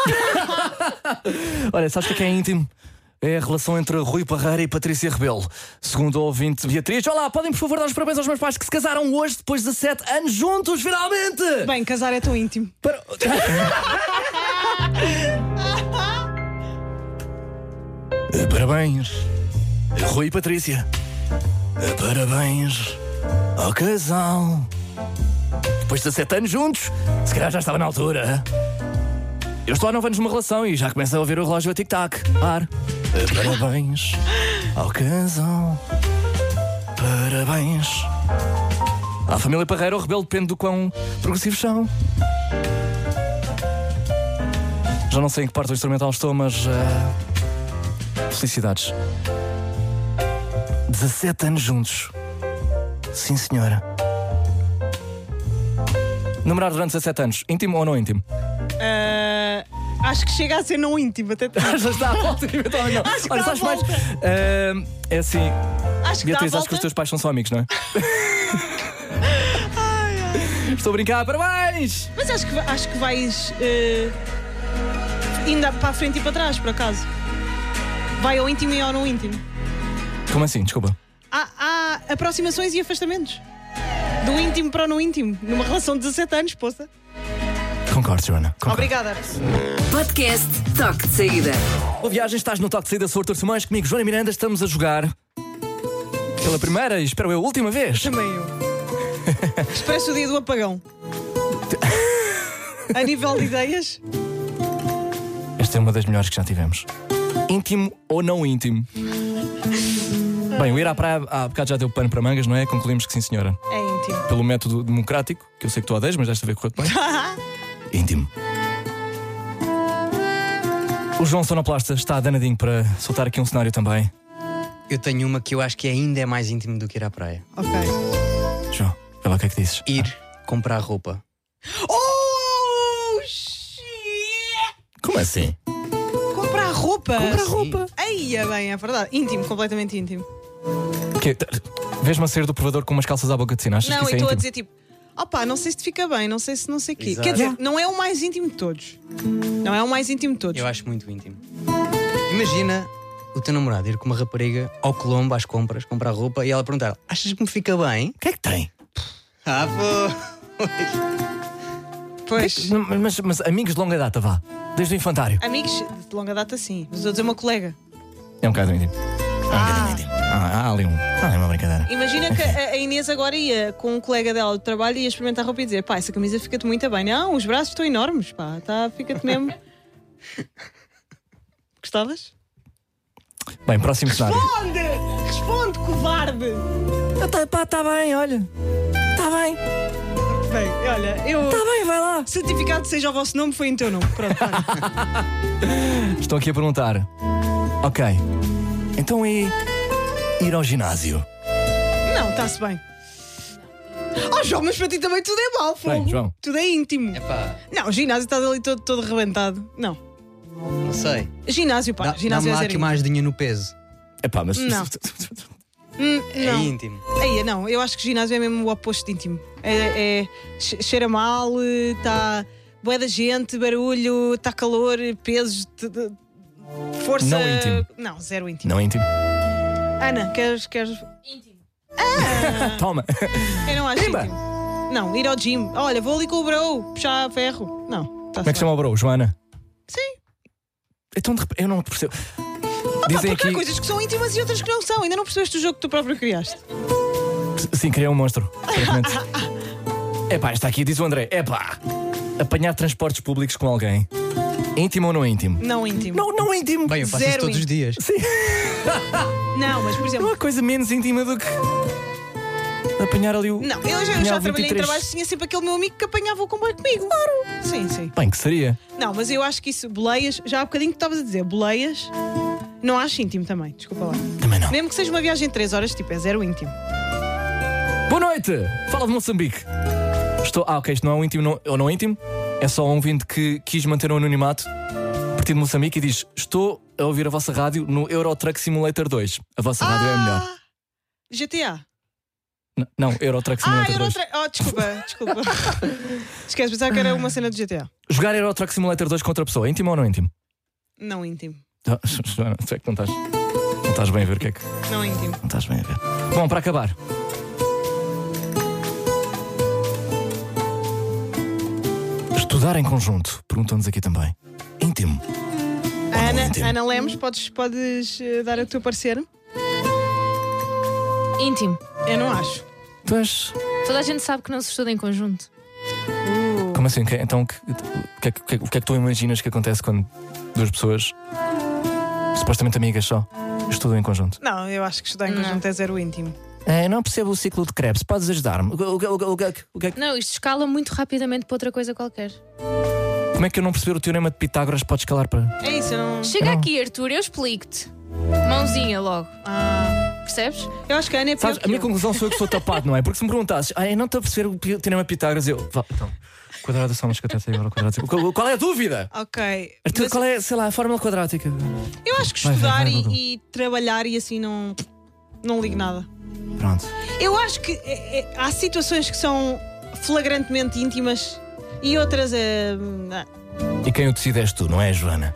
Olha, sabes o que é íntimo? É a relação entre Rui Parreira e Patrícia Rebelo. Segundo o ouvinte Beatriz. Olá, podem por favor dar os parabéns aos meus pais que se casaram hoje depois de dezessete anos juntos, finalmente! Bem, casar é tão íntimo. Para... Parabéns, Rui e Patrícia. Parabéns ao casal. Depois de dezessete anos juntos, se calhar já estava na altura. Eu estou há nove anos numa relação e já começo a ouvir o relógio a tic-tac. Par. Parabéns ao casal. Parabéns. À família Parreira, o rebelo depende do quão progressivos são. Já não sei em que parte do instrumental estou, mas. Uh... Felicidades. dezessete anos juntos. Sim, senhora. Namorar durante dezessete anos, íntimo ou não íntimo? Ah, acho que chega a ser não íntimo, até Já está à volta, eventualmente não. Acho que Olha, dá a sabes mais? volta. Uh, é assim. Acho que dá a Beatriz, acho volta. que os teus pais são só amigos, não é? Estou a brincar, parabéns! Mas acho que, acho que vais eh, indo para a frente e para trás, por acaso. Vai ao íntimo e ao não íntimo. Como assim? Desculpa. Há, há aproximações e afastamentos. Do íntimo para o não íntimo. Numa relação de dezassete anos, poça. Concordo, Joana. Concordo. Obrigada. Podcast Toque de Saída. Boa viagem, estás no Toque de Saída, sou Artur Simões, comigo Joana Miranda, estamos a jogar pela primeira e espero eu última vez. Também eu. Expresso o dia do apagão. A nível de ideias. Esta é uma das melhores que já tivemos. Íntimo ou não íntimo? Bem, o ir à praia há bocado já deu pano para mangas, não é? Concluímos que sim, senhora. É íntimo. Pelo método democrático, que eu sei que tu odeias, mas desta vez correu bem. Íntimo. O João Sonoplasta está danadinho para soltar aqui um cenário também. Eu tenho uma que eu acho que ainda é mais íntimo do que ir à praia. Ok. João, vê lá o que é que dizes. Ir comprar roupa. Oh, shit! Como assim? Comprar roupa. Comprar roupa. Aí é bem, é verdade. Íntimo, completamente íntimo. Que, t- vês-me a ser do provador com umas calças à boca de sino? Achas Não, que e isso é estou a íntimo? dizer tipo, opá, não sei se te fica bem, não sei se não sei o quê. Exato. Quer dizer, Yeah. não é o mais íntimo de todos. Não é o mais íntimo de todos. Eu acho muito íntimo. Imagina o teu namorado ir com uma rapariga ao Colombo às compras, comprar roupa e ela perguntar: achas que me fica bem? O que é que tem? Ah, pô. Pois. Não, Mas, mas amigos de longa data, vá. Desde o infantário. Amigos de longa data, sim. Mas estou a dizer uma colega. É um bocado íntimo. É um bocadinho íntimo. Ah, há ali um. Ah, é uma brincadeira. Imagina que a a Inês agora ia com um colega dela de trabalho e ia experimentar a roupa e dizer: pá, essa camisa fica-te muito bem. Não, os braços estão enormes, pá, tá, fica-te mesmo. Gostavas? Bem, próximo cenário. Responde! Responde, covarde! Tá, pá, tá bem, olha. Tá bem. Bem, olha, eu. Tá bem, vai lá. Certificado seja o vosso nome, foi em teu nome. Pronto, para. Estou aqui a perguntar. Ok. Então e ir ao ginásio? Não, está-se bem. Oh, João, mas para ti também tudo é mau, fogo. Bem, João. Tudo é íntimo. Epá, Não, o ginásio está ali todo, todo rebentado. Não. não sei. Ginásio, pá. Dá- ginásio Dá-me é lá zero aqui uma ajudinha no peso. Epá, mas. Não. Hum, É não. íntimo. Aí, não, eu acho que ginásio é mesmo o oposto de íntimo. É, é che- cheira mal, está bué da gente, barulho, está calor, pesos, t- t- força. Não íntimo. Não, zero íntimo. Não íntimo. Ana, queres. queres... Íntimo. Toma. Eu não acho Pimba. íntimo. Não, ir ao gym. Olha, vou ali com o bro, puxar ferro. Não. Tá Como é que se chama o bro, Joana? Sim. Então de repente, eu não percebo. Opa, Dizem porque há aqui. coisas que são íntimas e outras que não são. Ainda não percebeste o jogo que tu próprio criaste. Sim, criei um monstro. Aparentemente. Epá, está aqui, diz o André. Epá, apanhar transportes públicos com alguém. Íntimo ou não íntimo? Não íntimo. Não, não íntimo. Bem, eu faço Zero isso todos os íntimo. dias. Sim. Não, mas por Não exemplo. há coisa menos íntima do que apanhar ali o. Não, eu já, eu apanhar já o trabalhei em vinte e três. trabalhos, tinha sempre aquele meu amigo que apanhava o comboio comigo. Claro. Sim, sim. Bem, que seria? Não, mas eu acho que isso, boleias, já há bocadinho que estavas a dizer, boleias, não acho íntimo também, desculpa lá. Também não. Mesmo que seja uma viagem de três horas, tipo, é zero íntimo. Boa noite! Fala de Moçambique. Estou. Ah, ok, isto não é um íntimo não, ou não íntimo. É só um ouvinte que quis manter o anonimato a partir de Moçambique e diz: estou a ouvir a vossa rádio no Euro Truck Simulator dois. A vossa rádio é a melhor. G T A. N- não, Euro Truck Ah, Simulator Euro dois. Truck. Oh, desculpa, desculpa. Esquece, pensava que era uma cena de G T A. Jogar Euro Truck Simulator dois contra a pessoa, íntimo ou não íntimo? Não íntimo. Ah, Joana, tu é que não estás. Não estás bem a ver o que é que. Não íntimo. Não estás bem a ver. Bom, para acabar. Estudar em conjunto, perguntam-nos aqui também. Íntimo. ou não Ana, íntimo? Ana Lemos, podes, podes eh, dar o teu parecer? Íntimo. Eu não acho. Mas, Toda a gente sabe que não se estuda em conjunto. como assim? Que- Então, que- o que, é que- o que é que- o que é que tu imaginas que acontece quando duas pessoas, supostamente amigas só, estudam em conjunto? Não, eu acho que estudar em Não. conjunto é zero íntimo. É, não percebo o ciclo de Krebs. Podes ajudar-me? O, o, o, o, o, que é que- o que é que- Não, isto escala muito rapidamente para outra coisa qualquer. Como é que eu não perceber o teorema de Pitágoras pode escalar para. É isso, eu não. Chega Não. aqui, Arthur, eu explico-te. Mãozinha logo. Ah, Percebes? eu acho que a Ana é pior Sabes, que a minha eu. conclusão sou eu que sou tapado, não é? Porque se me perguntasses, ah, eu não estou a perceber o pi- teorema de Pitágoras, eu. Vá, então. Quadrado da soma escatética igual ao quadrado. Qual, qual é a dúvida? Ok. Arthur, Mas qual é, sei lá, a fórmula quadrática? eu acho que Vai, vai, estudar vai, e- Google. e, trabalhar e assim não. Não ligo nada. Pronto. Eu acho que é, é, há situações que são flagrantemente íntimas e outras é. E quem o decide és tu, não é, Joana?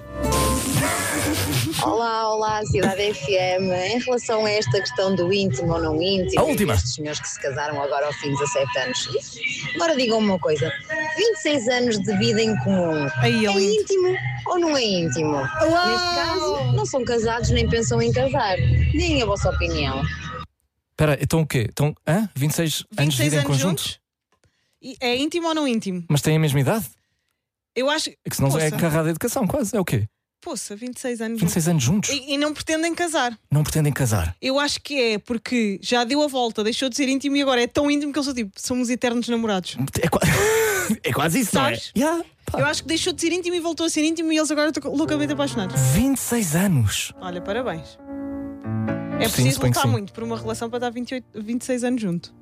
Olá, olá, Cidade F M. Em relação a esta questão do íntimo ou não íntimo, A última. estes senhores que se casaram agora ao fim de dezassete anos, agora digam-me uma coisa: vinte e seis anos de vida em comum, Aí, é lindo. íntimo ou não é íntimo? Neste caso, não são casados nem pensam em casar. Deem a vossa opinião. Espera, então o quê? Então, hã? vinte e seis anos de vinte e seis vida em anos conjunto? juntos? E é íntimo ou não íntimo? Mas têm a mesma idade? Eu acho. É que senão é Poça. carrada de educação, quase. É o quê? Poça, vinte e seis anos vinte e seis anos juntos? E, e não pretendem casar. Não pretendem casar. Eu acho que é porque já deu a volta, deixou de ser íntimo e agora é tão íntimo que eles são tipo, somos eternos namorados. É, qua- é quase isso, Sabes? não é? Yeah, pá. Eu acho que deixou de ser íntimo e voltou a ser íntimo e eles agora estão loucamente apaixonados. vinte e seis anos. Olha, parabéns. É Sim, preciso suponho que lutar sim. muito por uma relação para estar vinte e oito, vinte e seis anos junto.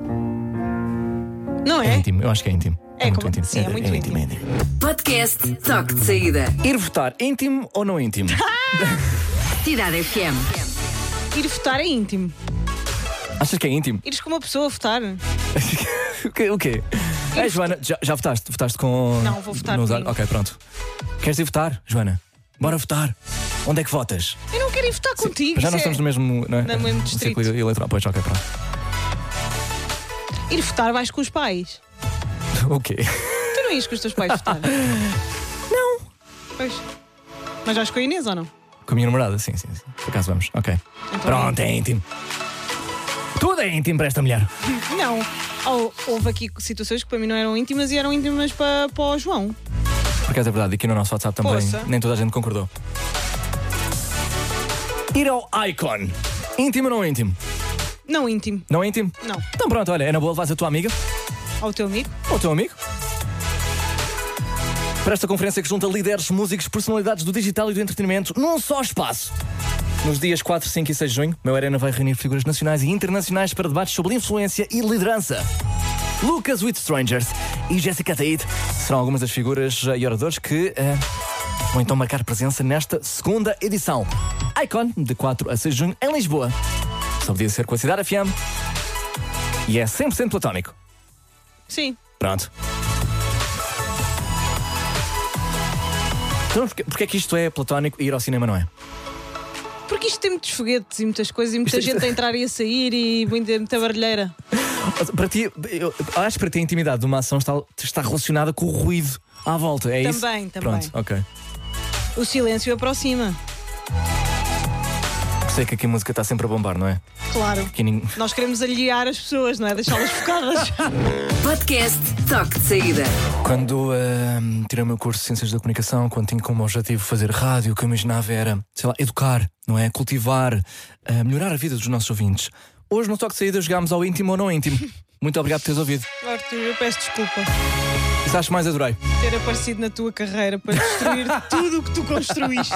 Não É é? íntimo, eu acho que é íntimo. É muito como- íntimo. sim, é muito íntimo. é íntimo. Podcast Toque de Saída. Ir votar, íntimo ou não íntimo? Cidade F M. Ir votar é íntimo. Achas que é íntimo? Ires com uma pessoa a votar. O quê? O quê? É, Joana, já, já votaste? Votaste com. Não, vou votar no usar- comigo. Ok, pronto. Queres ir votar, Joana? Bora votar. Onde é que votas? Eu não quero ir votar contigo. Já nós isso é- estamos no mesmo, não é? no mesmo No distrito. círculo eleitoral. Pois, ok, pronto. Ir votar vais com os pais. O quê? Tu não ias com os teus pais votar? Não. Pois. Mas vais com a Inês ou não? Com a minha namorada, sim, sim, sim. Por acaso vamos, ok. Então Pronto, é íntimo. Tudo é íntimo para esta mulher. Não. Ou- houve aqui situações que para mim não eram íntimas e eram íntimas para, para o João. Por acaso é verdade, aqui no nosso WhatsApp também Poça. nem toda a gente concordou. Ir ao Icon. Íntimo ou não íntimo? Não íntimo. Não íntimo? Não. Então pronto, olha, é na boa, levas a tua amiga. Ao teu amigo. Ao teu amigo. Para esta conferência que junta líderes, músicos, personalidades do digital e do entretenimento num só espaço. Nos dias quatro, cinco e seis de junho, Meu Arena vai reunir figuras nacionais e internacionais para debates sobre influência e liderança. Lucas with Strangers e Jessica Taid serão algumas das figuras e oradores que uh, vão então marcar presença nesta segunda edição. Icon, de quatro a seis de junho, em Lisboa. Só podia ser com a Cidade F M. E é cem por cento platónico. Sim. Pronto. Então, porque, porque é que isto é platónico e ir ao cinema não é? Porque isto tem muitos foguetes e muitas coisas e muita Isto- gente a entrar e a sair e muita, muita barulheira. Para ti, eu acho que para ti a intimidade de uma ação está, está relacionada com o ruído à volta, é isso? Também, também. Pronto, ok. O silêncio aproxima. Sei que aqui a música está sempre a bombar, não é? Claro. Aqui ninguém... Nós queremos aliar as pessoas, não é? Deixá-las focadas. Podcast Toque de Saída. Quando uh, tirei o meu curso de Ciências da Comunicação, quando tinha como objetivo fazer rádio, o que eu imaginava era, sei lá, educar, não é? Cultivar, uh, melhorar a vida dos nossos ouvintes. Hoje no Toque de Saída jogámos ao íntimo ou não íntimo. Muito obrigado por teres ouvido. Arthur, eu peço desculpa Isso acho mais adorei. ter aparecido na tua carreira para destruir tudo o que tu construíste.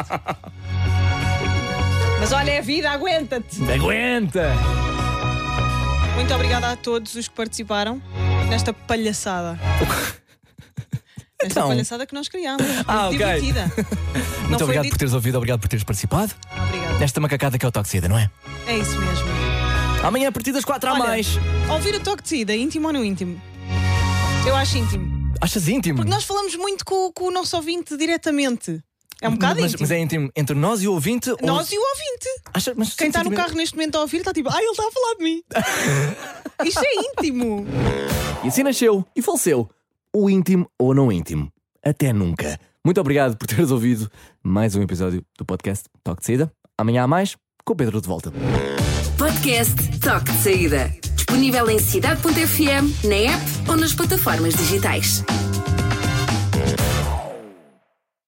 Mas olha, é a vida, aguenta-te. Aguenta! Muito obrigada a todos os que participaram nesta palhaçada. Esta Então. palhaçada que nós criámos. Ah, Muito ok. divertida. Muito Não foi obrigado dito- por teres ouvido, obrigado por teres participado. Obrigada. Nesta macacada que é o Toque de Saída, não é? É isso mesmo. Amanhã a partir das quatro há Olha, mais. Ouvir o toque de saída, íntimo ou não íntimo? Eu acho íntimo. Achas íntimo? Porque nós falamos muito com, com o nosso ouvinte diretamente. É um bocado mas, íntimo. mas é íntimo entre nós e o ouvinte? ou- Nós e o ouvinte. Acha- mas Quem está no sentimento- carro neste momento a ouvir está tipo, ah, ele está a falar de mim. Isto é íntimo. E assim nasceu e faleceu o íntimo ou não íntimo. Até nunca. Muito obrigado por teres ouvido mais um episódio do podcast Toque de Saída. Amanhã há mais, com o Pedro de volta. Podcast Toque de Saída. Disponível em cidade ponto f m, na app ou nas plataformas digitais.